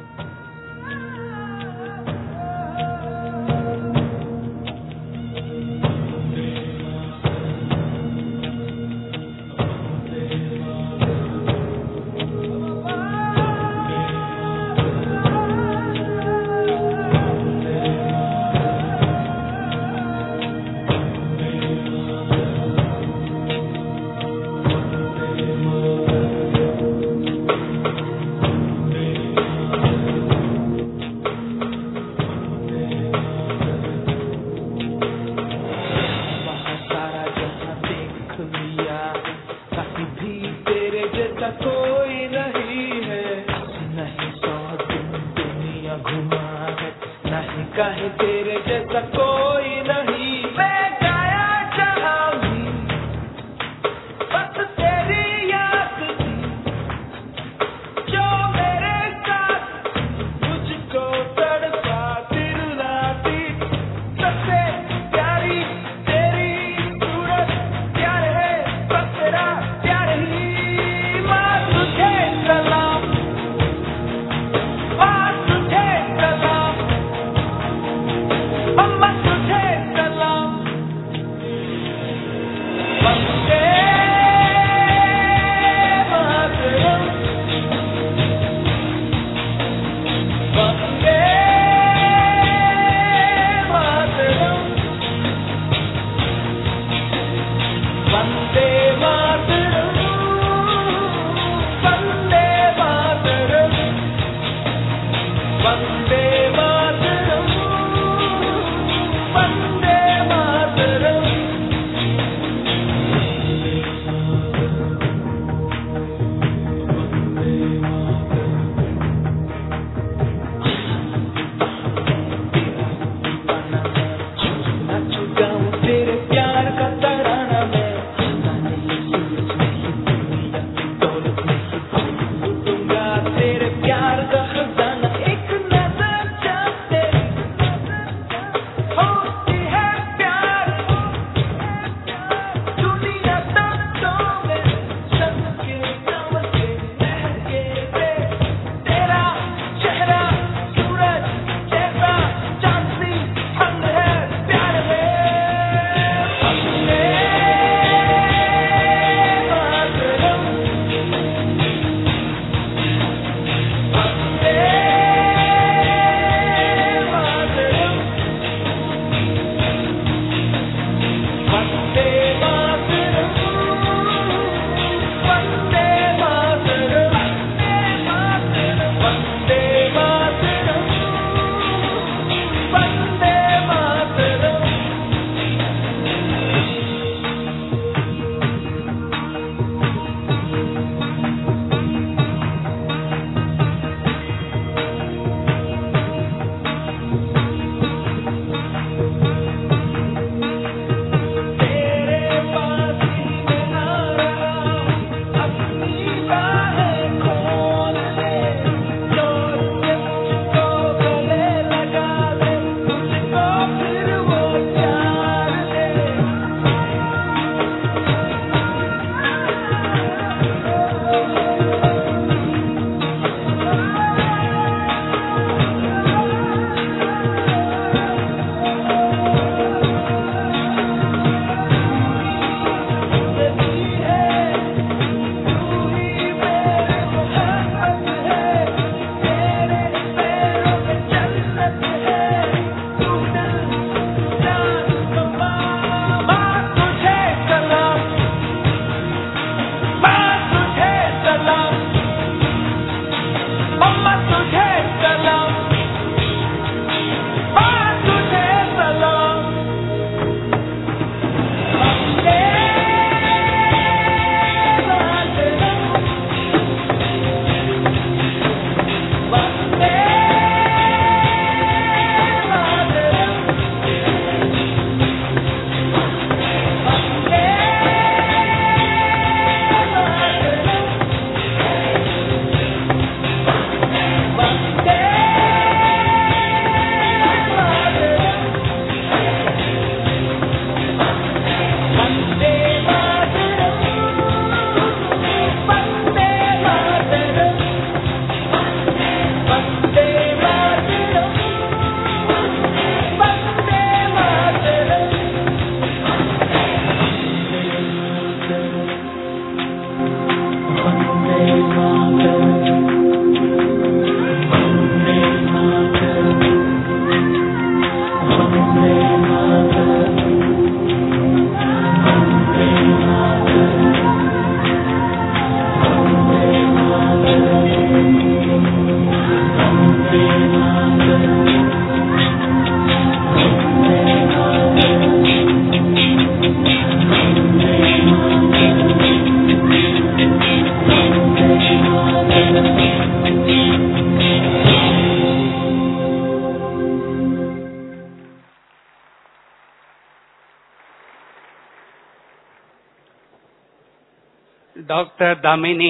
Doctor Damini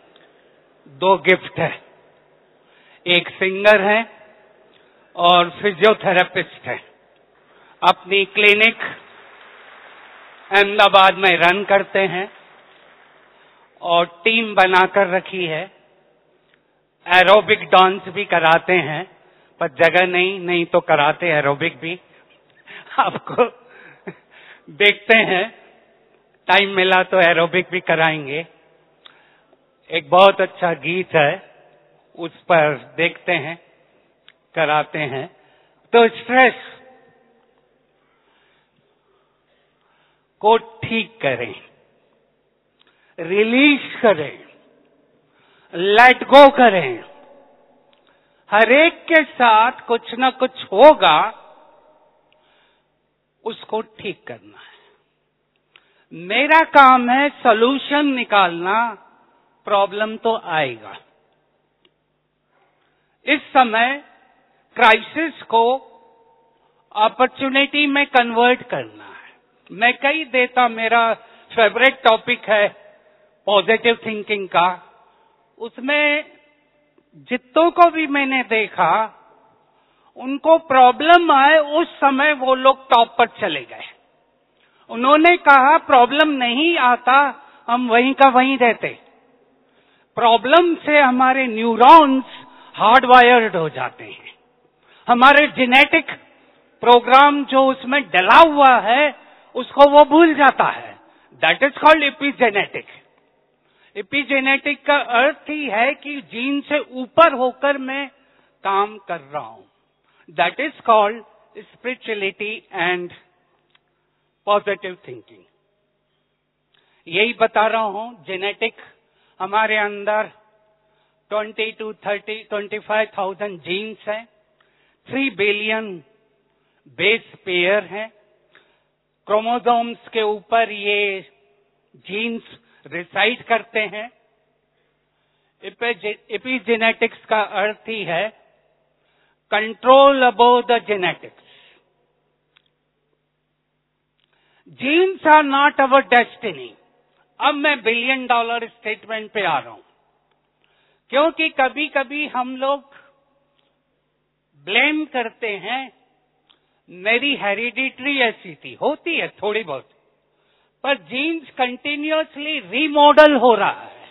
दो गिफ्ट है, एक सिंगर है और फिजियोथेरेपिस्ट है। अपनी क्लिनिक अहमदाबाद में रन करते हैं और टीम बनाकर रखी है। एरोबिक डांस भी कराते हैं, पर जगह नहीं नहीं तो कराते एरोबिक भी। आपको देखते हैं, टाइम मिला तो एरोबिक भी कराएंगे। एक बहुत अच्छा गीत है, उस पर देखते हैं, कराते हैं। तो स्ट्रेस को ठीक करें। रिलीज करें, लेट गो करें। हर एक के साथ कुछ ना कुछ होगा, उसको ठीक करना है। मेरा काम है सॉल्यूशन निकालना, प्रॉब्लम तो आएगा। इस समय क्राइसिस को अपॉर्चुनिटी में कन्वर्ट करना है। मैं कई देता, मेरा फेवरेट टॉपिक है पॉजिटिव थिंकिंग का। उसमें जितनों को भी मैंने देखा, उनको प्रॉब्लम आए उस समय वो लोग टॉप पर चले गए। उन्होंने कहा प्रॉब्लम नहीं आता, हम वहीं का वहीं रहते। प्रॉब्लम से हमारे न्यूरॉन्स हार्डवायर्ड हो जाते हैं। हमारे जेनेटिक प्रोग्राम जो उसमें डला हुआ है, उसको वो भूल जाता है। That is called epigenetic. Epigenetic का अर्थ ही है कि जीन से ऊपर होकर मैं काम कर रहा हूं। That is called spirituality and positive thinking. यही बता रहा हूं, जेनेटिक हमारे अंदर twenty two thirty twenty five thousand genes हैं, थ्री बिलियन बेस पेयर हैं। क्रोमोसोम्स के ऊपर ये जीन्स रिसाइड करते हैं। एपिजेनेटिक्स का अर्थ ही है control above the genetics. Genes are not our destiny. अब मैं बिलियन डॉलर स्टेटमेंट पे आ रहा हूं, क्योंकि कभी कभी हम लोग ब्लेम करते हैं, मेरी हेरिडिटरी ऐसी थी। होती है थोड़ी बहुत, पर जीन्स कंटिन्यूअसली रीमॉडल हो रहा है।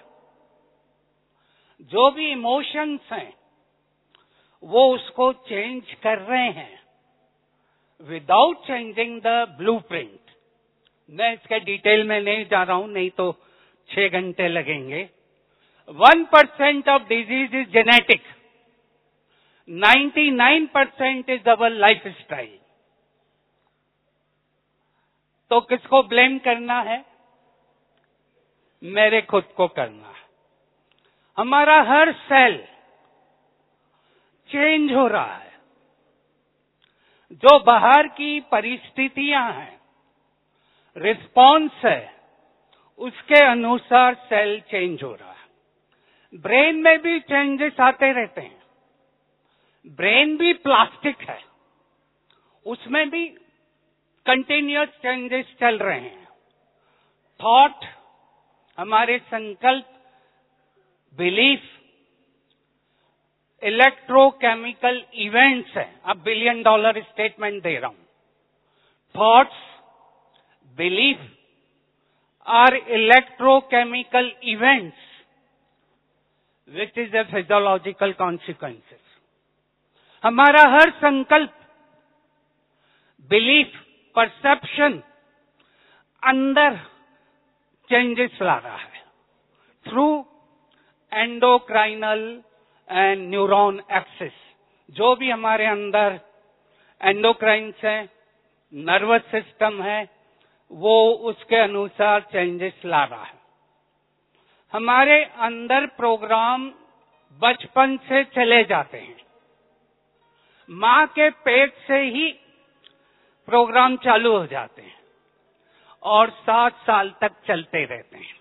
जो भी इमोशंस हैं वो उसको चेंज कर रहे हैं विदाउट चेंजिंग द ब्लूप्रिंट। मैं इसके डिटेल में नहीं जा रहा हूं, नहीं तो छह घंटे लगेंगे। One percent of disease is genetic, ninety nine percent is our lifestyle. तो किसको ब्लेम करना है? मेरे खुद को करना है। हमारा हर सेल चेंज हो रहा है। जो बाहर की परिस्थितियां हैं, रिस्पॉन्स है, उसके अनुसार सेल चेंज हो रहा है। ब्रेन में भी चेंजेस आते रहते हैं। ब्रेन भी प्लास्टिक है, उसमें भी कंटिन्यूअस चेंजेस चल रहे हैं। थॉट, हमारे संकल्प, बिलीफ, इलेक्ट्रोकेमिकल इवेंट्स हैं। अब बिलियन डॉलर स्टेटमेंट दे रहा हूं। Thoughts, belief are electrochemical events which is the physiological consequences. हमारा हर संकल्प, बिलीफ, परसेप्शन अंदर चेंजेस ला रहा है through endocrinal and neuron axis. जो भी हमारे अंदर एंडोक्राइन्स हैं, नर्वस सिस्टम है, वो उसके अनुसार चेंजेस ला रहा है। हमारे अंदर प्रोग्राम बचपन से चले जाते हैं। मां के पेट से ही प्रोग्राम चालू हो जाते हैं और सात साल तक चलते रहते हैं।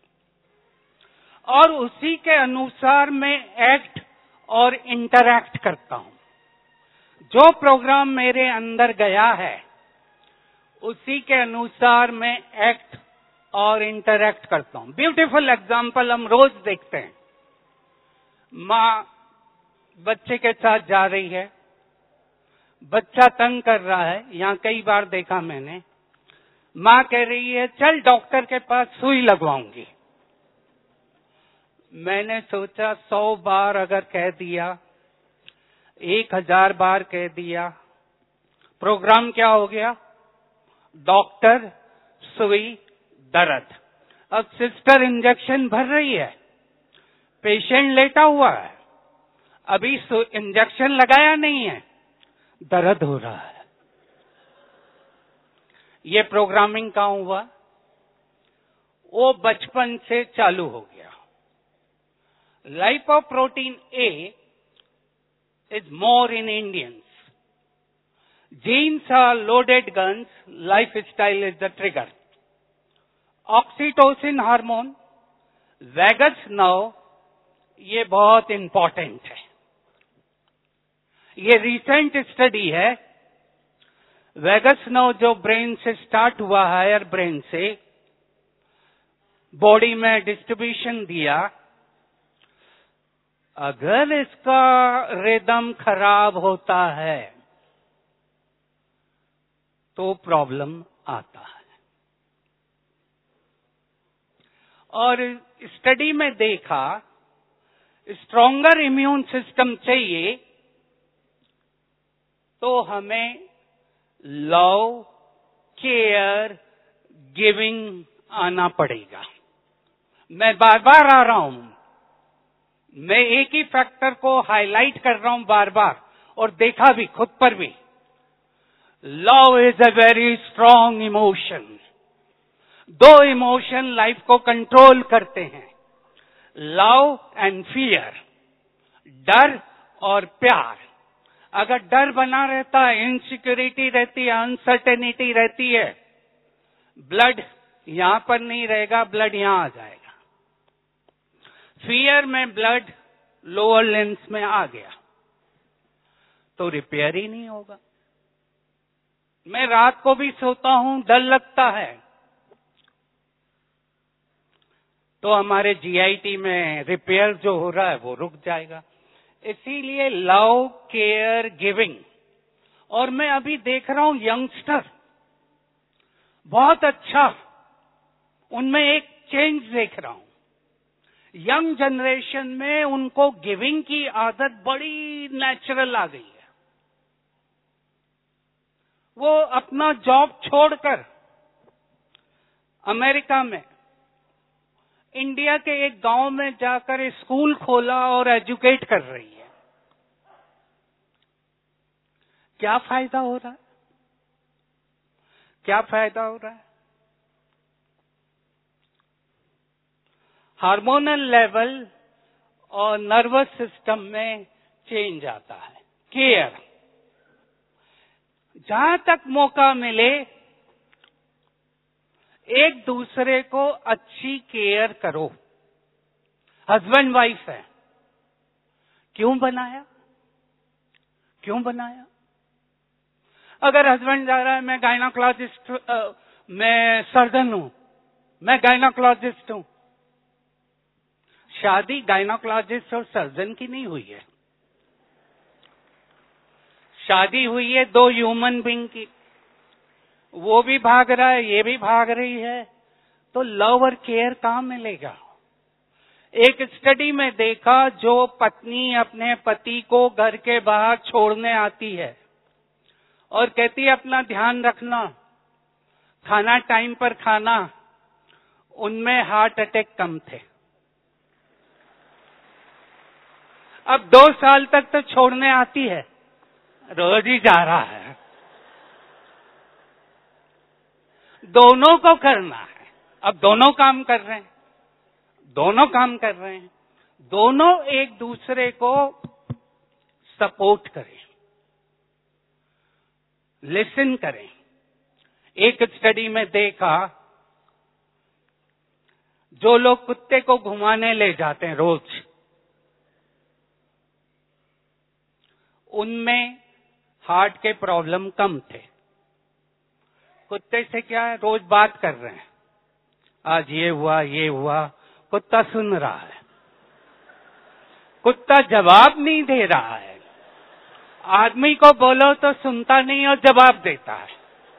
और उसी के अनुसार मैं एक्ट और इंटरैक्ट करता हूं। जो प्रोग्राम मेरे अंदर गया है, उसी के अनुसार मैं एक्ट और इंटरैक्ट करता हूं। ब्यूटीफुल एग्जाम्पल हम रोज देखते हैं। मां बच्चे के साथ जा रही है, बच्चा तंग कर रहा है। यहां कई बार देखा मैंने, मां कह रही है चल डॉक्टर के पास सुई लगवाऊंगी। मैंने सोचा सौ बार अगर कह दिया, एक हजार बार कह दिया, प्रोग्राम क्या हो गया? डॉक्टर, सुई, दर्द। अब सिस्टर इंजेक्शन भर रही है, पेशेंट लेटा हुआ है, अभी इंजेक्शन लगाया नहीं है, दर्द हो रहा है। ये प्रोग्रामिंग कहां हुआ? वो बचपन से चालू हो गया। Lipoprotein A is more in Indians. Genes are loaded guns, lifestyle is the trigger. Oxytocin hormone, vagus nerve, ये बहुत इंपॉर्टेंट है। ये रिसेंट स्टडी है। वैगस नर्व जो ब्रेन से स्टार्ट हुआ, हायर ब्रेन से बॉडी में डिस्ट्रीब्यूशन दिया, अगर इसका रिदम खराब होता है तो प्रॉब्लम आता है। और स्टडी में देखा, स्ट्रॉन्गर इम्यून सिस्टम चाहिए तो हमें लव, केयर, गिविंग आना पड़ेगा। मैं बार बार आ रहा हूं, मैं एक ही फैक्टर को हाईलाइट कर रहा हूं बार बार, और देखा भी खुद पर भी। Love is a very strong emotion. दो इमोशन लाइफ को कंट्रोल करते हैं, लव एंड फियर, डर और प्यार। अगर डर बना रहता है, इनसिक्योरिटी रहती है, अनसर्टेनिटी रहती है, ब्लड यहां पर नहीं रहेगा, ब्लड यहां आ जाएगा। फियर में ब्लड लोअर लिम्स में आ गया तो रिपेयर ही नहीं होगा। मैं रात को भी सोता हूं, डर लगता है, तो हमारे जीआईटी में रिपेयर जो हो रहा है वो रुक जाएगा। इसीलिए लव, केयर, गिविंग। और मैं अभी देख रहा हूं यंगस्टर, बहुत अच्छा, उनमें एक चेंज देख रहा हूं। यंग जनरेशन में उनको गिविंग की आदत बड़ी नेचुरल आ गई है। वो अपना जॉब छोड़कर अमेरिका में, इंडिया के एक गांव में जाकर स्कूल खोला और एजुकेट कर रही है। क्या फायदा हो रहा है? क्या फायदा हो रहा है? हार्मोनल लेवल और नर्वस सिस्टम में चेंज आता है। केयर, जहां तक मौका मिले एक दूसरे को अच्छी केयर करो। हस्बैंड वाइफ है, क्यों बनाया? क्यों बनाया? अगर हस्बैंड जा रहा है, मैं गायनोकोलॉजिस्ट, मैं सर्जन हूं, मैं गायनोकोलॉजिस्ट हूं। शादी गायनोकोलॉजिस्ट और सर्जन की नहीं हुई है, शादी हुई है दो ह्यूमन बीइंग की। वो भी भाग रहा है, ये भी भाग रही है, तो लव और केयर कहां मिलेगा? एक स्टडी में देखा, जो पत्नी अपने पति को घर के बाहर छोड़ने आती है और कहती है अपना ध्यान रखना, खाना टाइम पर खाना, उनमें हार्ट अटैक कम थे। अब दो साल तक तो छोड़ने आती है, रोज ही जा रहा है। दोनों को करना है। अब दोनों काम कर रहे हैं, दोनों काम कर रहे हैं, दोनों एक दूसरे को सपोर्ट करें, लिसन करें। एक स्टडी में देखा, जो लोग कुत्ते को घुमाने ले जाते हैं रोज, उनमें हार्ट के प्रॉब्लम कम थे। कुत्ते से क्या है, रोज बात कर रहे हैं, आज ये हुआ, ये हुआ, कुत्ता सुन रहा है, कुत्ता जवाब नहीं दे रहा है। आदमी को बोलो तो सुनता नहीं और जवाब देता है।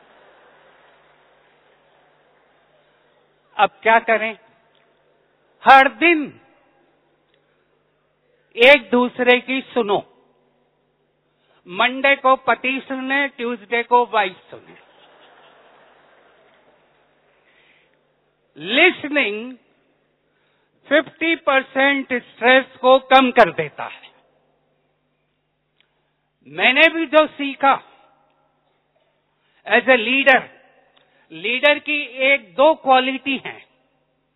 अब क्या करें? हर दिन एक दूसरे की सुनो। मंडे को पति सुने, ट्यूसडे को वाइफ सुने। लिसनिंग फिफ्टी परसेंट स्ट्रेस को कम कर देता है। मैंने भी जो सीखा एज ए लीडर, लीडर की एक दो क्वालिटी हैं।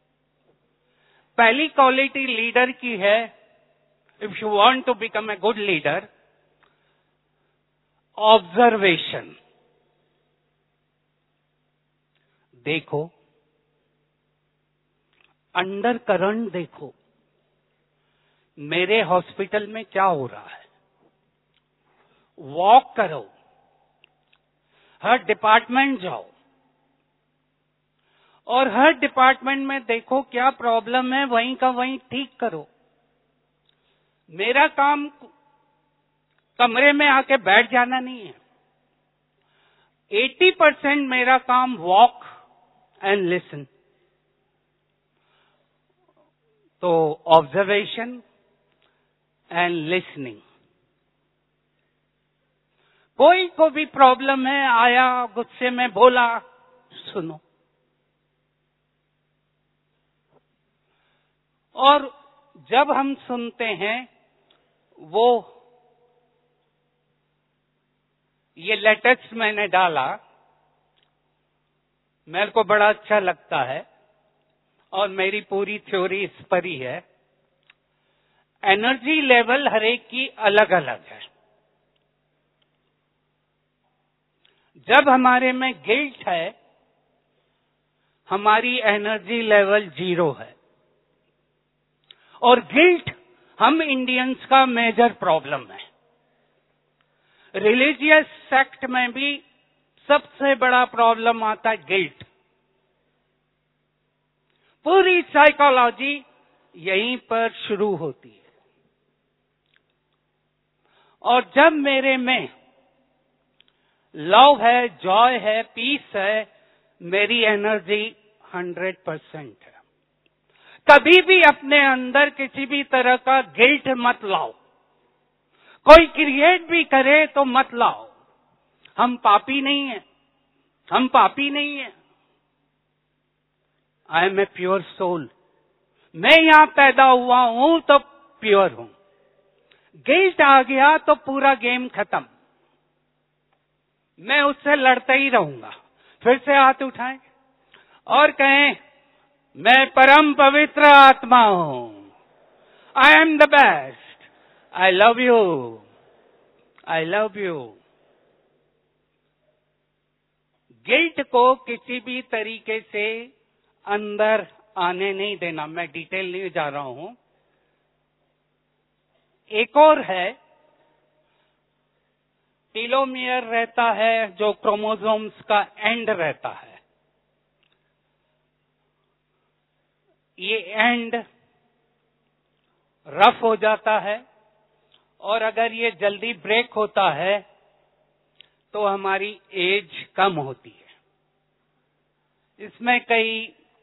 पहली क्वालिटी लीडर की है, if you want to become a good leader, observation. देखो, अंडर करंट देखो, मेरे हॉस्पिटल में क्या हो रहा है। वॉक करो, हर डिपार्टमेंट जाओ और हर डिपार्टमेंट में देखो क्या प्रॉब्लम है, वहीं का वहीं ठीक करो। मेरा काम कमरे में आके बैठ जाना नहीं है। अस्सी परसेंट मेरा काम वॉक एंड लिसन। तो ऑब्जर्वेशन एंड लिसनिंग। कोई को भी प्रॉब्लम है, आया गुस्से में बोला, सुनो। और जब हम सुनते हैं, वो ये लेटेक्स मैंने डाला, मेरे को बड़ा अच्छा लगता है और मेरी पूरी थ्योरी इस पर ही है। एनर्जी लेवल हर एक की अलग अलग है। जब हमारे में गिल्ट है, हमारी एनर्जी लेवल जीरो है। और गिल्ट हम इंडियंस का मेजर प्रॉब्लम है। रिलीजियस सेक्ट में भी सबसे बड़ा प्रॉब्लम आता है गिल्ट। पूरी साइकोलॉजी यहीं पर शुरू होती है। और जब मेरे में लव है, जॉय है, पीस है, मेरी एनर्जी हंड्रेड परसेंट है। कभी भी अपने अंदर किसी भी तरह का गिल्ट मत लाओ। कोई क्रिएट भी करे तो मत लाओ। हम पापी नहीं हैं, हम पापी नहीं हैं। I am a pure soul. मैं यहां पैदा हुआ हूं तो प्योर हूं। गिल्ट आ गया तो पूरा गेम खत्म। मैं उससे लड़ता ही रहूंगा। फिर से हाथ उठाएं और कहें, मैं परम पवित्र आत्मा हूं। I am the best. I love you. I love you. Guilt को किसी भी तरीके से अंदर आने नहीं देना। मैं डिटेल नहीं जा रहा हूं। एक और है, टीलोमियर रहता है, जो क्रोमोसोम्स का एंड रहता है। ये एंड रफ हो जाता है और अगर ये जल्दी ब्रेक होता है तो हमारी एज कम होती है। इसमें कई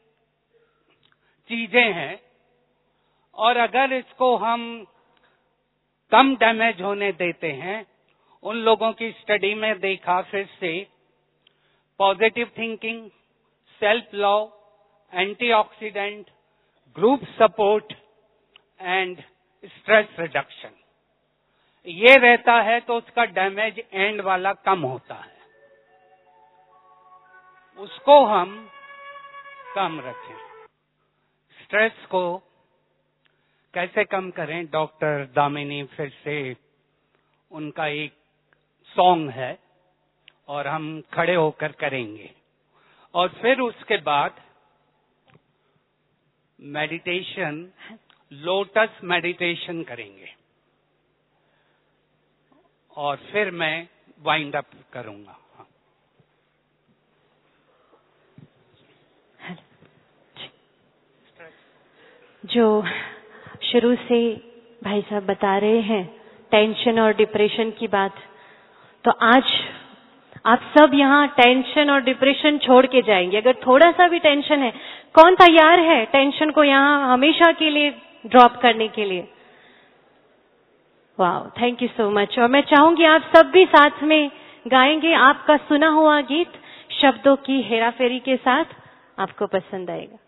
चीजें हैं और अगर इसको हम कम डैमेज होने देते हैं, उन लोगों की स्टडी में देखा फिर से, positive thinking, self love, antioxidant, group support and stress reduction, ये रहता है तो उसका डैमेज एंड वाला कम होता है। उसको हम कम रखें। स्ट्रेस को कैसे कम करें, डॉक्टर दामिनी फिर से उनका एक सॉन्ग है और हम खड़े होकर करेंगे और फिर उसके बाद मेडिटेशन, लोटस मेडिटेशन करेंगे और फिर मैं वाइंड अप करूंगा। जो शुरू से भाई साहब बता रहे हैं टेंशन और डिप्रेशन की बात, तो आज आप सब यहाँ टेंशन और डिप्रेशन छोड़ के जाएंगे। अगर थोड़ा सा भी टेंशन है, कौन तैयार है टेंशन को यहाँ हमेशा के लिए ड्रॉप करने के लिए? वाह, थैंक यू सो मच। और मैं चाहूंगी आप सब भी साथ में गाएंगे आपका सुना हुआ गीत शब्दों की हेराफेरी के साथ। आपको पसंद आएगा।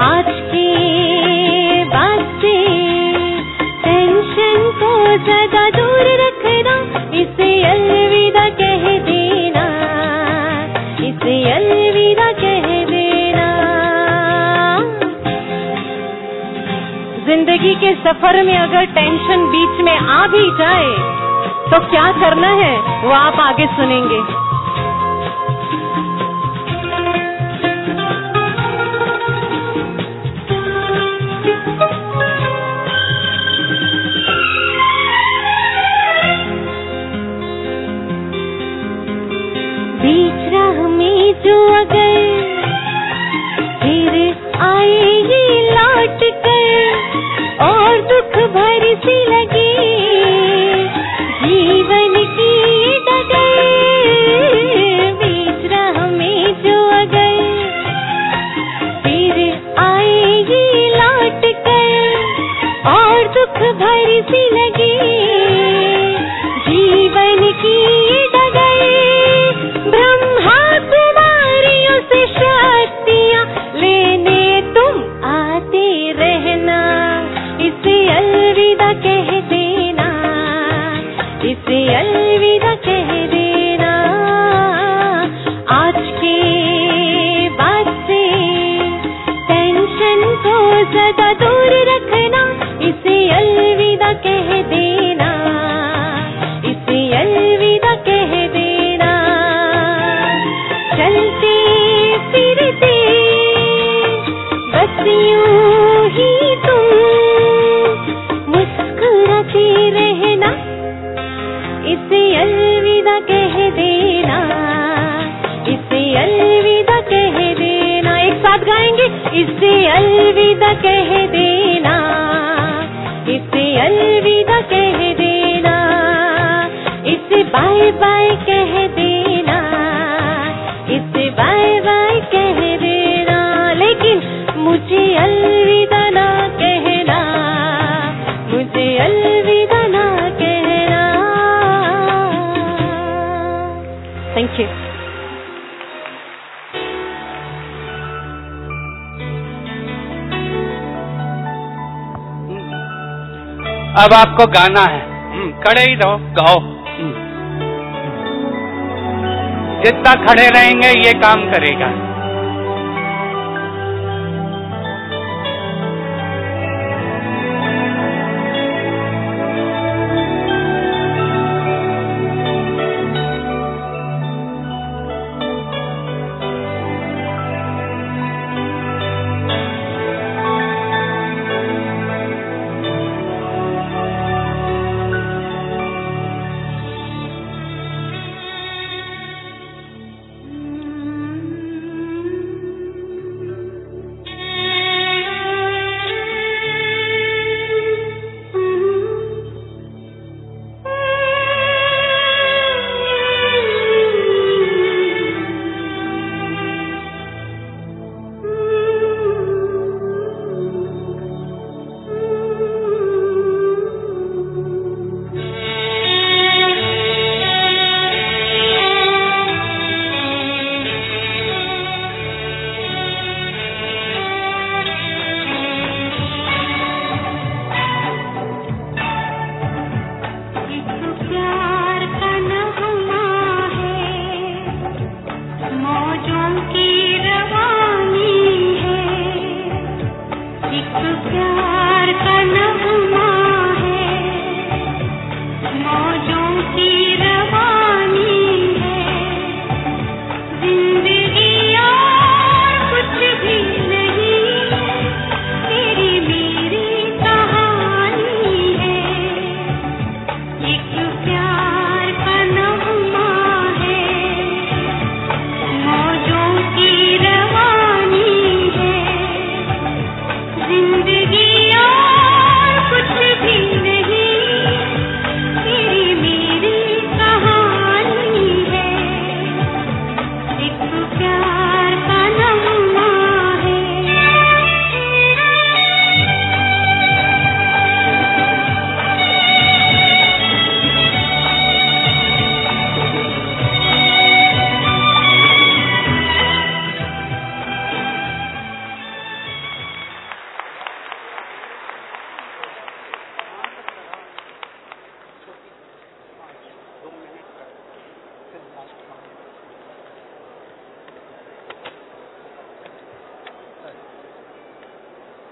आज के बाद से टेंशन को ज्यादा दूर रखना, इसे अलविदा कह देना, इसे अलविदा कह देना। जिंदगी के सफर में अगर टेंशन बीच में आ भी जाए तो क्या करना है वो आप आगे सुनेंगे। बीच राह में जो अगर फिर आएगी लौट कर और दुख भरी सी लगे जीवन की डगर, बीच राह में जो अगर फिर आएगी लौट कर और दुख भरी सी लगे जीवन की डगर, ब्रह्मा कुमारियों से शक्तियाँ लेने तुम आते रहना, इसे अलविदा कह देना, इसे अलविदा कह देना। आज के बाद से टेंशन को ज्यादा दूर रखना, इसे अलविदा कह देना, इसे अलविदा कह देना। चलते फिरते बस यूं ही तुम मुस्कुराते रहना, इसे अलविदा कह देना, इसे अलविदा कह देना। एक साथ गाएंगे, इसे अलविदा कह देना, इसे अलविदा कह देना, इसे बाय बाय कह देना, इसे बाय बाय कह देना। लेकिन मुझे अलविदा ना कहना, मुझे अलविदा ना कहना। Thank you. अब आपको गाना है, खड़े ही रहो, गाओ। जितना खड़े रहेंगे ये काम करेगा।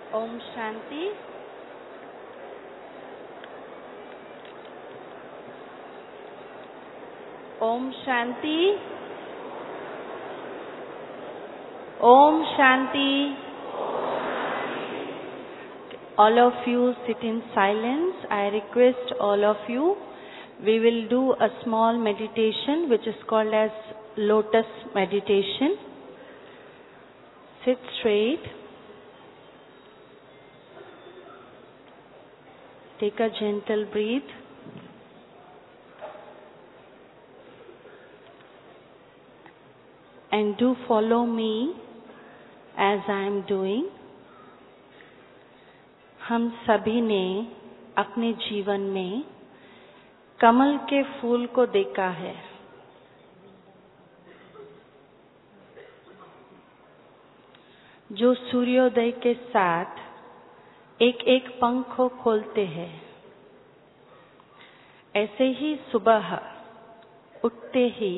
Om Shanti. Om Shanti. Om Shanti. All of you sit in silence. I request all of you, we will do a small meditation which is called as lotus meditation. Sit straight. Take a gentle breath. And do follow me as I am doing. हम सभी ने अपने जीवन में कमल के फूल को देखा है। जो सूर्योदय के साथ एक एक पंख को खोलते हैं। ऐसे ही सुबह उठते ही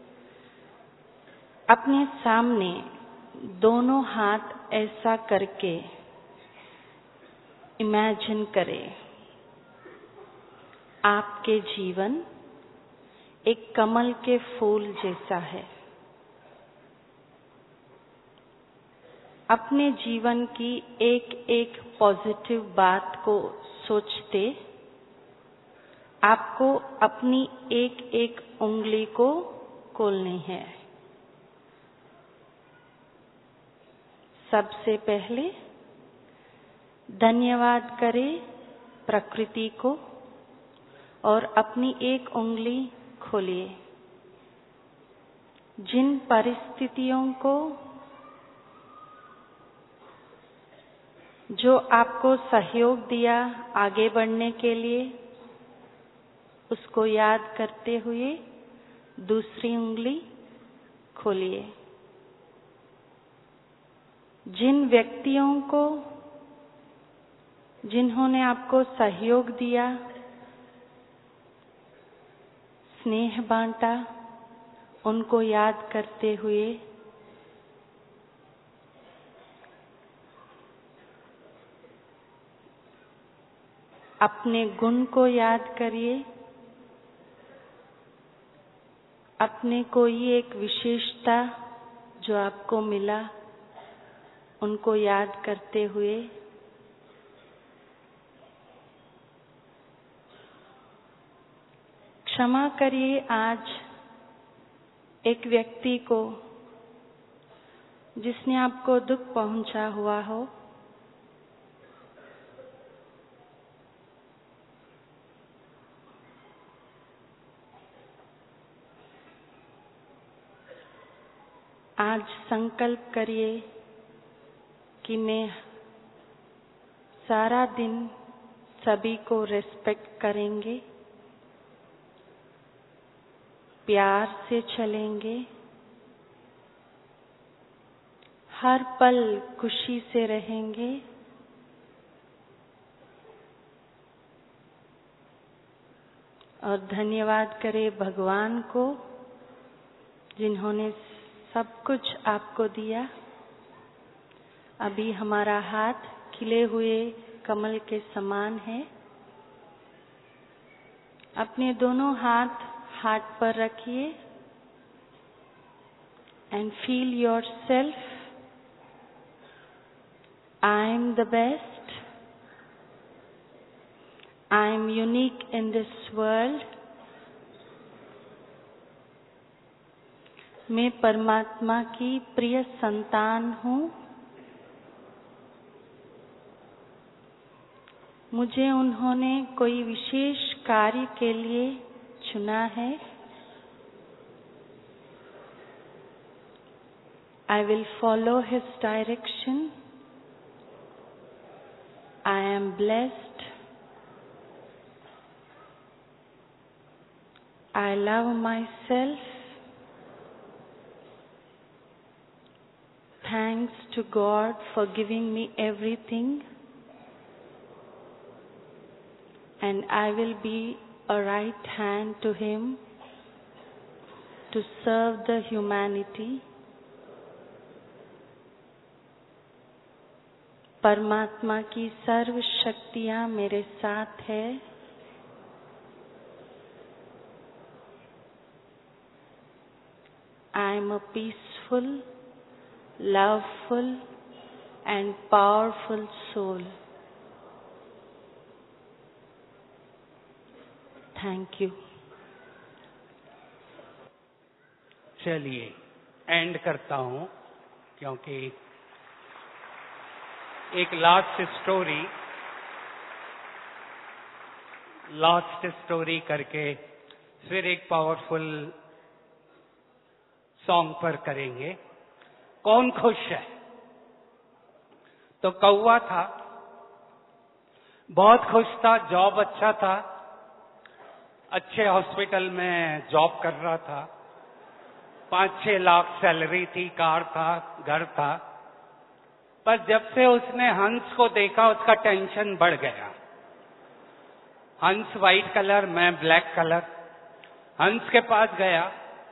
अपने सामने दोनों हाथ ऐसा करके इमेजिन करें, आपके जीवन एक कमल के फूल जैसा है। अपने जीवन की एक एक पॉजिटिव बात को सोचते, आपको अपनी एक एक उंगली को खोलनी है। सबसे पहले धन्यवाद करें प्रकृति को और अपनी एक उंगली खोलिए। जिन परिस्थितियों को जो आपको सहयोग दिया आगे बढ़ने के लिए, उसको याद करते हुए दूसरी उंगली खोलिए। जिन व्यक्तियों को जिन्होंने आपको सहयोग दिया, स्नेह बांटा, उनको याद करते हुए अपने गुण को याद करिए। अपने कोई एक विशेषता जो आपको मिला, उनको याद करते हुए क्षमा करिए आज एक व्यक्ति को जिसने आपको दुख पहुंचा हुआ हो। आज संकल्प करिए कि मैं सारा दिन सभी को रिस्पेक्ट करेंगे, प्यार से चलेंगे, हर पल खुशी से रहेंगे। और धन्यवाद करें भगवान को जिन्होंने सब कुछ आपको दिया। अभी हमारा हाथ खिले हुए कमल के समान है। अपने दोनों हाथ हार्ट पर रखिए and feel yourself. I am the best. I am unique in this world. मैं परमात्मा की प्रिय संतान हूँ। मुझे उन्होंने कोई विशेष कार्य के लिए चुना है। I will follow His direction. I am blessed. I love myself. Thanks to God for giving me everything. And I will be a right hand to Him to serve the humanity. परमात्मा की सर्व शक्तियां मेरे साथ है। I am a peaceful, loveful and powerful soul. Thank you. चलिए end करता हूं, क्योंकि एक लास्ट स्टोरी लास्ट स्टोरी करके फिर एक पावरफुल सॉन्ग पर करेंगे। कौन खुश है? तो कौवा था, बहुत खुश था, जॉब अच्छा था, अच्छे हॉस्पिटल में जॉब कर रहा था, पांच छह लाख सैलरी थी, कार था, घर था। पर जब से उसने हंस को देखा उसका टेंशन बढ़ गया। हंस वाइट कलर, मैं ब्लैक कलर। हंस के पास गया,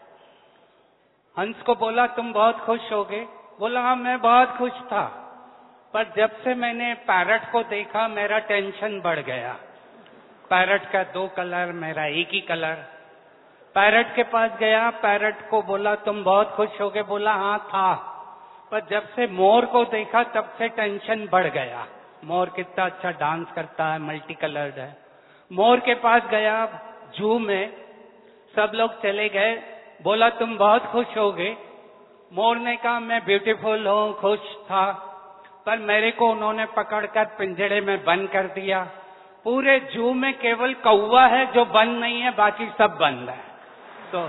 हंस को बोला तुम बहुत खुश होगे? बोला हाँ मैं बहुत खुश था, पर जब से मैंने पैरट को देखा मेरा टेंशन बढ़ गया। पैरट का दो कलर, मेरा एक ही कलर। पैरट के पास गया, पैरट को बोला तुम बहुत खुश होगे? बोला हाँ था, पर जब से मोर को देखा तब से टेंशन बढ़ गया। मोर कितना अच्छा डांस करता है, मल्टी कलर्ड है। मोर के पास गया, जू में सब लोग चले गए, बोला तुम बहुत खुश होगे? मोर ने कहा मैं ब्यूटीफुल हूं, खुश था, पर मेरे को उन्होंने पकड़कर पिंजड़े में बंद कर दिया। पूरे जू में केवल कौवा है जो बंद नहीं है, बाकी सब बंद है। तो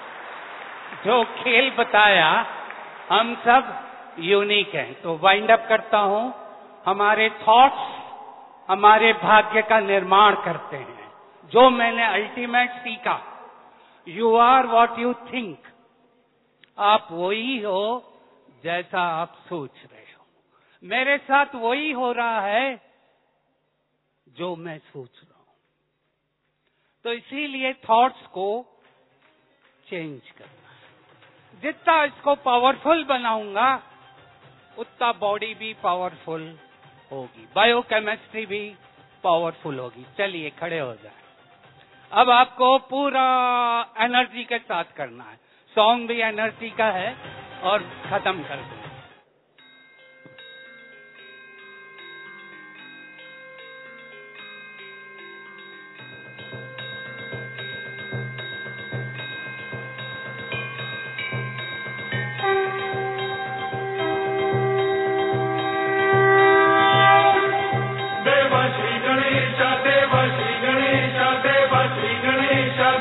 जो खेल बताया, हम सब यूनिक हैं। तो वाइंड अप करता हूं, हमारे थॉट्स हमारे भाग्य का निर्माण करते हैं। जो मैंने अल्टीमेट सीखा, you are what you think. आप वही हो जैसा आप सोच रहे हो। मेरे साथ वही हो रहा है जो मैं सोच रहा हूं। तो इसीलिए थॉट्स को चेंज करना है। जितना इसको पावरफुल बनाऊंगा उतना बॉडी भी पावरफुल होगी, बायोकेमिस्ट्री भी पावरफुल होगी। चलिए खड़े हो जाए। अब आपको पूरा एनर्जी के साथ करना है। सॉन्ग भी एनर्जी का है और खत्म कर दें।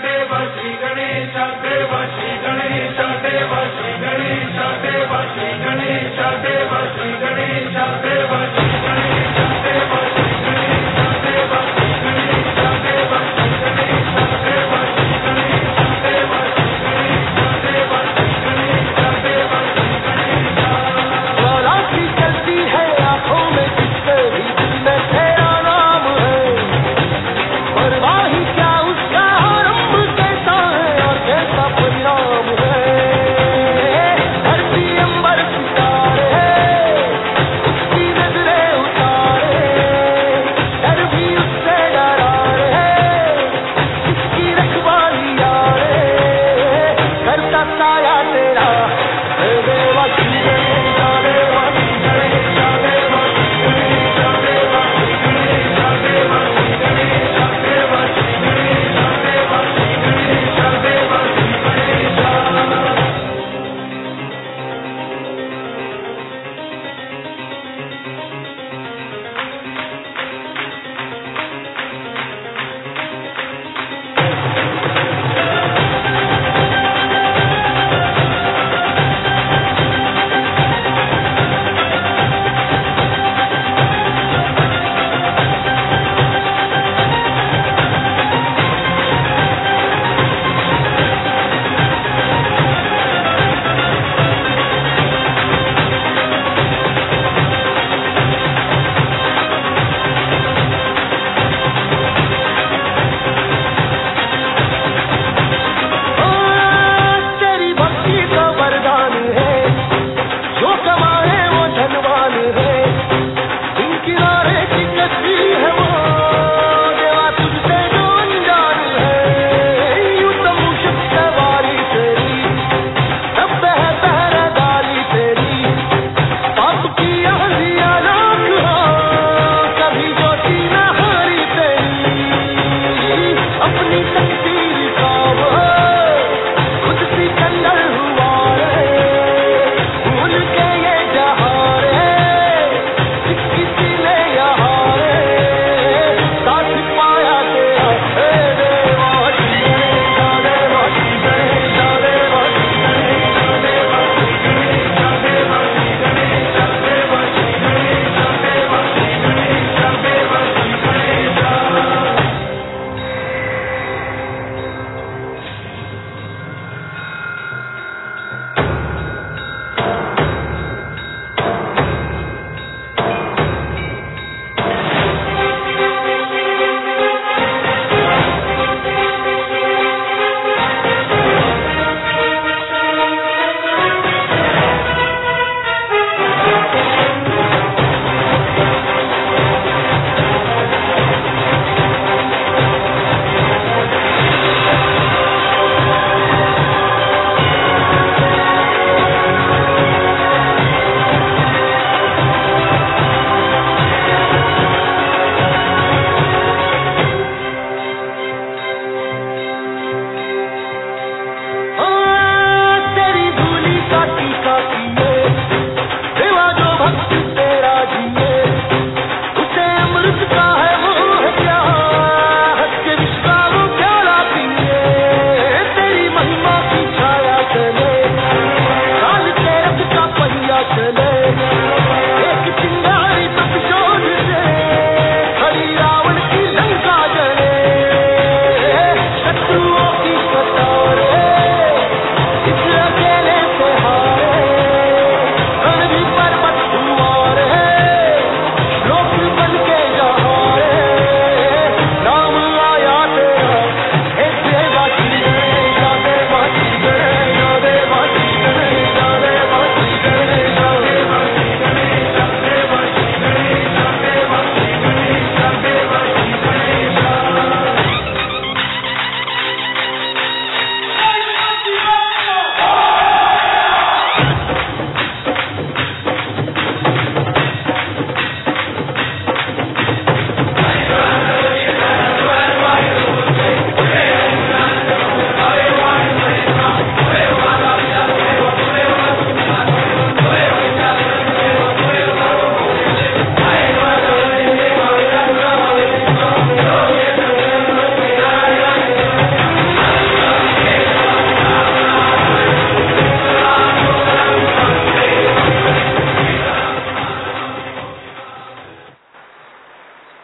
Gणेश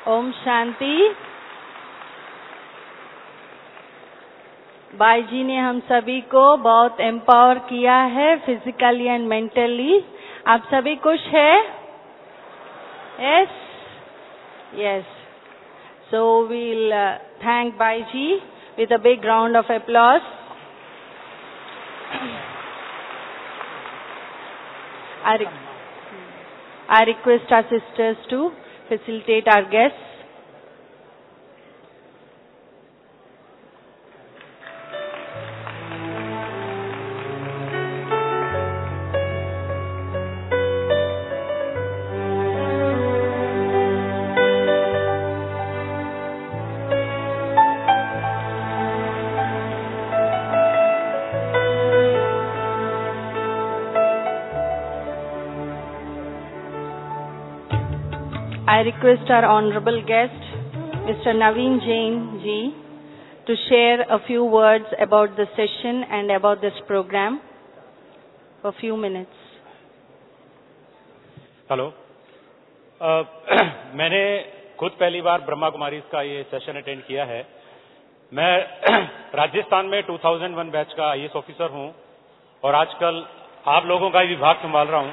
ओम शांति। बाई जी ने हम सभी को बहुत एम्पावर किया है फिजिकली एंड मेंटली। आप सभी खुश है? Yes yes. So we'll thank Bai ji with a big round of applause. I, re I request our sisters to facilitate our guests. I request our honorable guest, Mister Naveen Jain ji, to share a few words about the session and about this program for a few minutes. Hello. मैंने खुद पहली बार ब्रह्मा कुमारी का ये session attend किया है। मैं राजस्थान में दो हज़ार एक बैच का आई ए एस ऑफिसर हूँ और आजकल आप लोगों का विभाग संभाल रहा हूँ।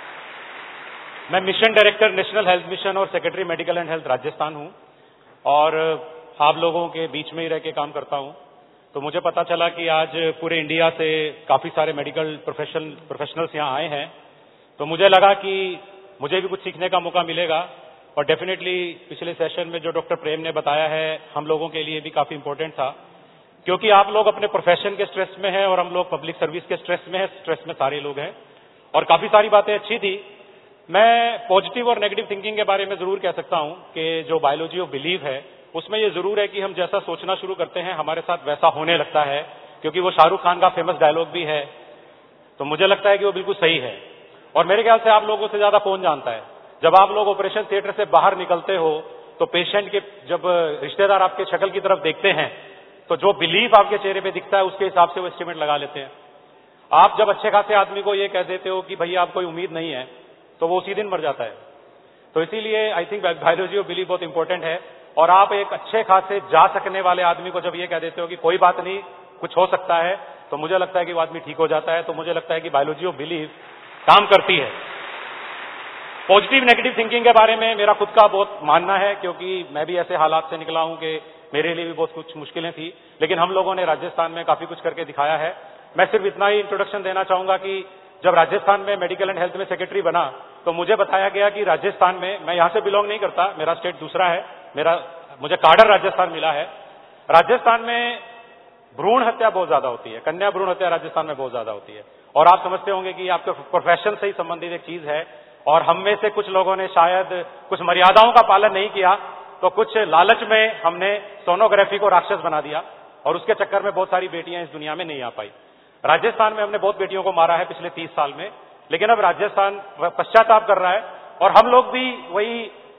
मैं mission director national health mission और secretary medical and health Rajasthan हूं और आप लोगों के बीच में ही रह के काम करता हूं। तो मुझे पता चला कि आज पूरे इंडिया से काफी सारे मेडिकल प्रोफेशन प्रोफेशनल्स यहां आए हैं, तो मुझे लगा कि मुझे भी कुछ सीखने का मौका मिलेगा। और डेफिनेटली पिछले सेशन में जो डॉक्टर प्रेम ने बताया है हम लोगों के लिए भी काफी इंपॉर्टेंट था, क्योंकि आप लोग अपने प्रोफेशन के स्ट्रेस में हैं और हम लोग पब्लिक सर्विस के स्ट्रेस में हैं। स्ट्रेस में सारे लोग हैं और काफी सारी बातें अच्छी थी। मैं पॉजिटिव और नेगेटिव थिंकिंग के बारे में जरूर कह सकता हूं कि जो बायोलॉजी ऑफ बिलीव है उसमें ये जरूर है कि हम जैसा सोचना शुरू करते हैं हमारे साथ वैसा होने लगता है, क्योंकि वो शाहरुख खान का फेमस डायलॉग भी है। तो मुझे लगता है कि वो बिल्कुल सही है और मेरे ख्याल से आप लोगों से ज्यादा कौन जानता है। जब आप लोग ऑपरेशन थिएटर से बाहर निकलते हो तो पेशेंट के जब रिश्तेदार आपके शक्ल की तरफ देखते हैं तो जो बिलीव आपके चेहरे पे दिखता है उसके हिसाब से वो एस्टिमेट लगा लेते हैं। आप जब अच्छे खासे आदमी को ये कह देते हो कि भैया आप कोई उम्मीद नहीं है तो वो उसी दिन मर जाता है। तो इसीलिए I think biology of belief बहुत इंपॉर्टेंट है। और आप एक अच्छे खासे जा सकने वाले आदमी को जब ये कह देते हो कि कोई बात नहीं, कुछ हो सकता है, तो मुझे लगता है कि वो आदमी ठीक हो जाता है। तो मुझे लगता है कि बायोलॉजी ऑफ बिलीफ काम करती है। पॉजिटिव नेगेटिव थिंकिंग के बारे में मेरा खुद का बहुत मानना है, क्योंकि मैं भी ऐसे हालात से निकला हूं कि मेरे लिए भी बहुत कुछ मुश्किलें थी, लेकिन हम लोगों ने राजस्थान में काफी कुछ करके दिखाया है। मैं सिर्फ इतना ही इंट्रोडक्शन देना चाहूंगा कि जब राजस्थान में मेडिकल एंड हेल्थ में सेक्रेटरी बना तो मुझे बताया गया कि राजस्थान में, मैं यहां से बिलोंग नहीं करता, मेरा स्टेट दूसरा है, मेरा मुझे काडर राजस्थान मिला है। राजस्थान में भ्रूण हत्या बहुत ज्यादा होती है, कन्या भ्रूण हत्या राजस्थान में बहुत ज्यादा होती है। और आप समझते होंगे कि आपके प्रोफेशन से ही संबंधित एक चीज है और हम में से कुछ लोगों ने शायद कुछ मर्यादाओं का पालन नहीं किया, तो कुछ लालच में हमने सोनोग्राफी को राक्षस बना दिया और उसके चक्कर में बहुत सारी बेटियां इस दुनिया में नहीं आ पाई। राजस्थान में हमने बहुत बेटियों को मारा है पिछले तीस साल में, लेकिन अब राजस्थान पश्चाताप कर रहा है और हम लोग भी वही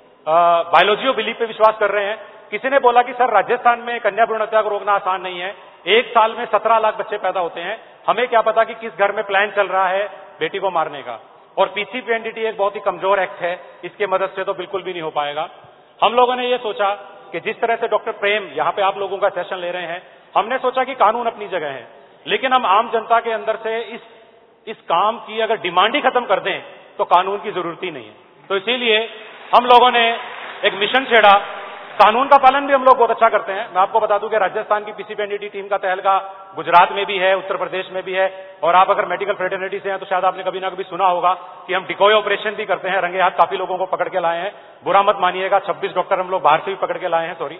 बायोलॉजी ऑफ बिलीफ पे विश्वास कर रहे हैं। किसी ने बोला कि सर राजस्थान में कन्या भ्रूण हत्या को रोकना आसान नहीं है, एक साल में सत्रह लाख बच्चे पैदा होते हैं, हमें क्या पता कि किस घर में प्लान चल रहा है बेटी को मारने का। और पीसी पीएनडीटी एक बहुत ही कमजोर एक्ट है, इसके मदद से तो बिल्कुल भी नहीं हो पाएगा। हम लोगों ने ये सोचा कि जिस तरह से डॉक्टर प्रेम यहाँ पे आप लोगों का सेशन ले रहे हैं, हमने सोचा कि कानून अपनी जगह है, लेकिन हम आम जनता के अंदर से इस इस काम की अगर डिमांड ही खत्म कर दें तो कानून की जरूरत ही नहीं है। तो इसीलिए हम लोगों ने एक मिशन छेड़ा। कानून का पालन भी हम लोग बहुत अच्छा करते हैं। मैं आपको बता दूं कि राजस्थान की पीसीपीएनडीटी टीम का तहलका गुजरात में भी है, उत्तर प्रदेश में भी है, और आप अगर मेडिकल फ्रेटर्निटी से हैं तो शायद आपने कभी ना कभी सुना होगा कि हम डिकॉय ऑपरेशन भी करते हैं, रंगे हाथ काफी लोगों को पकड़ के लाए हैं। बुरा मत मानिएगा, छब्बीस डॉक्टर हम लोग बाहर से भी पकड़ के लाए हैं, सॉरी।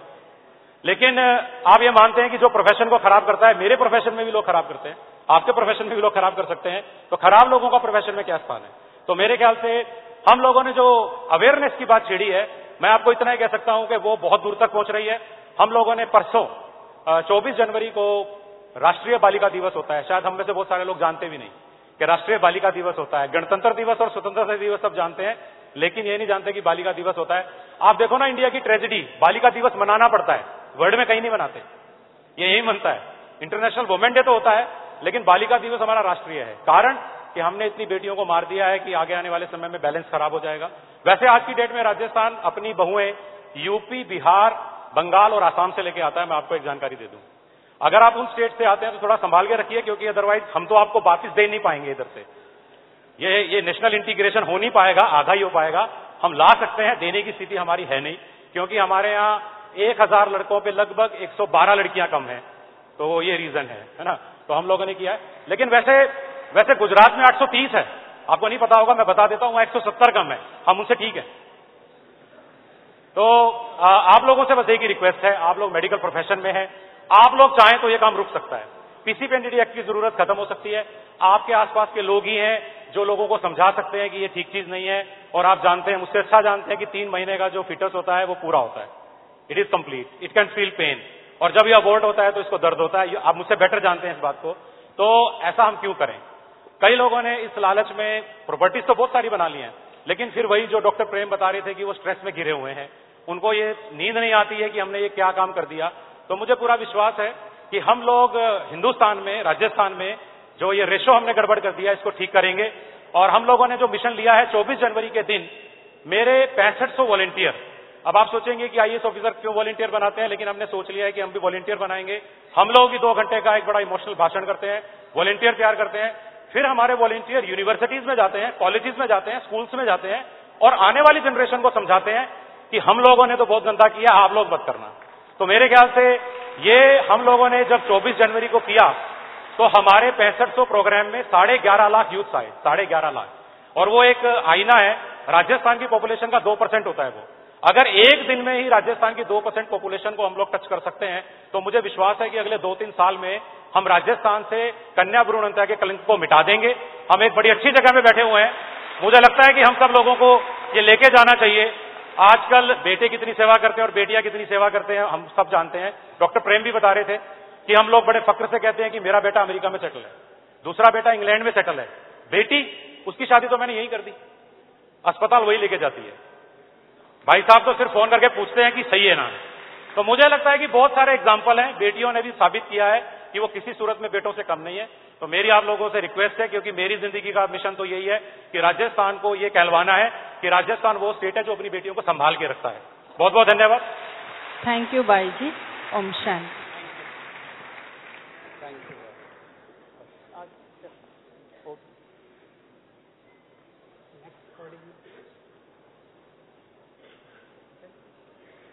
लेकिन आप ये मानते हैं कि जो प्रोफेशन को खराब करता है, मेरे प्रोफेशन में भी लोग खराब करते हैं, आपके प्रोफेशन में भी लोग खराब कर सकते हैं, तो खराब लोगों का प्रोफेशन में क्या स्थान है? तो मेरे ख्याल से हम लोगों ने जो अवेयरनेस की बात छेड़ी है, मैं आपको इतना ही कह सकता हूं कि वो बहुत दूर तक पहुंच रही है। हम लोगों ने परसों चौबीस जनवरी को राष्ट्रीय बालिका दिवस होता है, शायद हम में से बहुत सारे लोग जानते भी नहीं कि राष्ट्रीय बालिका दिवस होता है। गणतंत्र दिवस और स्वतंत्रता दिवस सब जानते हैं, लेकिन ये नहीं जानते कि बालिका दिवस होता है। आप देखो ना, इंडिया की ट्रेजेडी, बालिका दिवस मनाना पड़ता है, वर्ल्ड में कहीं नहीं मनाते, ये यही मनता है। इंटरनेशनल वुमेन डे तो होता है, लेकिन बालिका दिवस हमारा राष्ट्रीय है। कारण कि हमने इतनी बेटियों को मार दिया है कि आगे आने वाले समय में बैलेंस खराब हो जाएगा। वैसे आज की डेट में राजस्थान अपनी बहुएं यूपी, बिहार, बंगाल और आसाम से लेके आता है। मैं आपको एक जानकारी दे दूं, अगर आप उन स्टेट से आते हैं तो थोड़ा संभाल के रखिए, क्योंकि अदरवाइज हम तो आपको वापिस दे नहीं पाएंगे इधर से। ये ये नेशनल इंटीग्रेशन हो नहीं पाएगा, आधा ही हो पाएगा। हम ला सकते हैं, देने की स्थिति हमारी है नहीं, क्योंकि हमारे यहाँ एक हजार लड़कों पे लगभग एक सौ बारह लड़कियां कम हैं, तो ये रीजन है, है ना। तो हम लोगों ने किया है। लेकिन वैसे वैसे गुजरात में आठ सौ तीस है, आपको नहीं पता होगा, मैं बता देता हूं, एक सौ सत्तर कम है, हम उनसे ठीक है। तो आ, आप लोगों से बस एक ही रिक्वेस्ट है, आप लोग मेडिकल प्रोफेशन में हैं, आप लोग चाहें तो ये काम रुक सकता है। पीसीपीएनडीटी एक्ट की जरूरत खत्म हो सकती है। आपके आसपास के लोग ही हैं जो लोगों को समझा सकते हैं कि ये ठीक चीज नहीं है, और आप जानते हैं, मुझसे अच्छा जानते हैं कि तीन महीने का जो फीटस होता है वो पूरा होता है, it is complete, it can feel pain, और जब ये अबॉर्ट होता है तो इसको दर्द होता है। आप मुझसे बेटर जानते हैं इस बात को। तो ऐसा हम क्यों करें? कई लोगों ने इस लालच में प्रॉपर्टीज तो बहुत सारी बना ली हैं, लेकिन फिर वही जो डॉक्टर प्रेम बता रहे थे कि वो स्ट्रेस में घिरे हुए हैं, उनको ये नींद नहीं आती है कि हमने ये क्या काम कर दिया। तो मुझे पूरा विश्वास है कि हम लोग हिंदुस्तान में, राजस्थान में जो ये रेशो हमने गड़बड़ कर दिया, इसको ठीक करेंगे। और हम लोगों ने जो मिशन लिया है, चौबीस जनवरी के दिन मेरे पैंसठ सौ वॉलेंटियर, अब आप सोचेंगे कि आईएएस ऑफिसर क्यों वॉलेंटियर बनाते हैं, लेकिन हमने सोच लिया है कि हम भी वॉलेंटियर बनाएंगे। हम लोग भी दो घंटे का एक बड़ा इमोशनल भाषण करते हैं, वॉलेंटियर तैयार करते हैं, फिर हमारे वॉलेंटियर यूनिवर्सिटीज में जाते हैं, कॉलेजेस में जाते हैं, स्कूल्स में जाते हैं, और आने वाली जनरेशन को समझाते हैं कि हम लोगों ने तो बहुत गंदा किया, आप लोग मत करना। तो मेरे ख्याल से ये हम लोगों ने जब चौबीस जनवरी को किया तो हमारे पैंसठ सौ प्रोग्राम में साढ़े ग्यारह लाख यूथ आए, साढ़े ग्यारह लाख, और वो एक आईना है। राजस्थान की पॉपुलेशन का दो परसेंट होता है वो। अगर एक दिन में ही राजस्थान की दो परसेंट पॉपुलेशन को हम लोग टच कर सकते हैं, तो मुझे विश्वास है कि अगले दो तीन साल में हम राजस्थान से कन्या भ्रूण हत्या के कलंक को मिटा देंगे। हम एक बड़ी अच्छी जगह में बैठे हुए हैं। मुझे लगता है कि हम सब लोगों को ये लेके जाना चाहिए। आजकल बेटे कितनी सेवा करते हैं और बेटियां कितनी सेवा करते हैं, हम सब जानते हैं। डॉक्टर प्रेम भी बता रहे थे कि हम लोग बड़े फक्र से कहते हैं कि मेरा बेटा अमेरिका में सेटल है, दूसरा बेटा इंग्लैंड में सेटल है, बेटी उसकी शादी तो मैंने यही कर दी, अस्पताल वही लेके जाती है। भाई साहब तो सिर्फ फोन करके पूछते हैं कि सही है ना। तो मुझे लगता है कि बहुत सारे एग्जाम्पल हैं, बेटियों ने भी साबित किया है कि वो किसी सूरत में बेटों से कम नहीं है। तो मेरी आप लोगों से रिक्वेस्ट है, क्योंकि मेरी जिंदगी का मिशन तो यही है कि राजस्थान को ये कहलवाना है कि राजस्थान वो स्टेट है जो अपनी बेटियों को संभाल के रखता है। बहुत बहुत धन्यवाद। थैंक यू भाई जी। ओम शांति।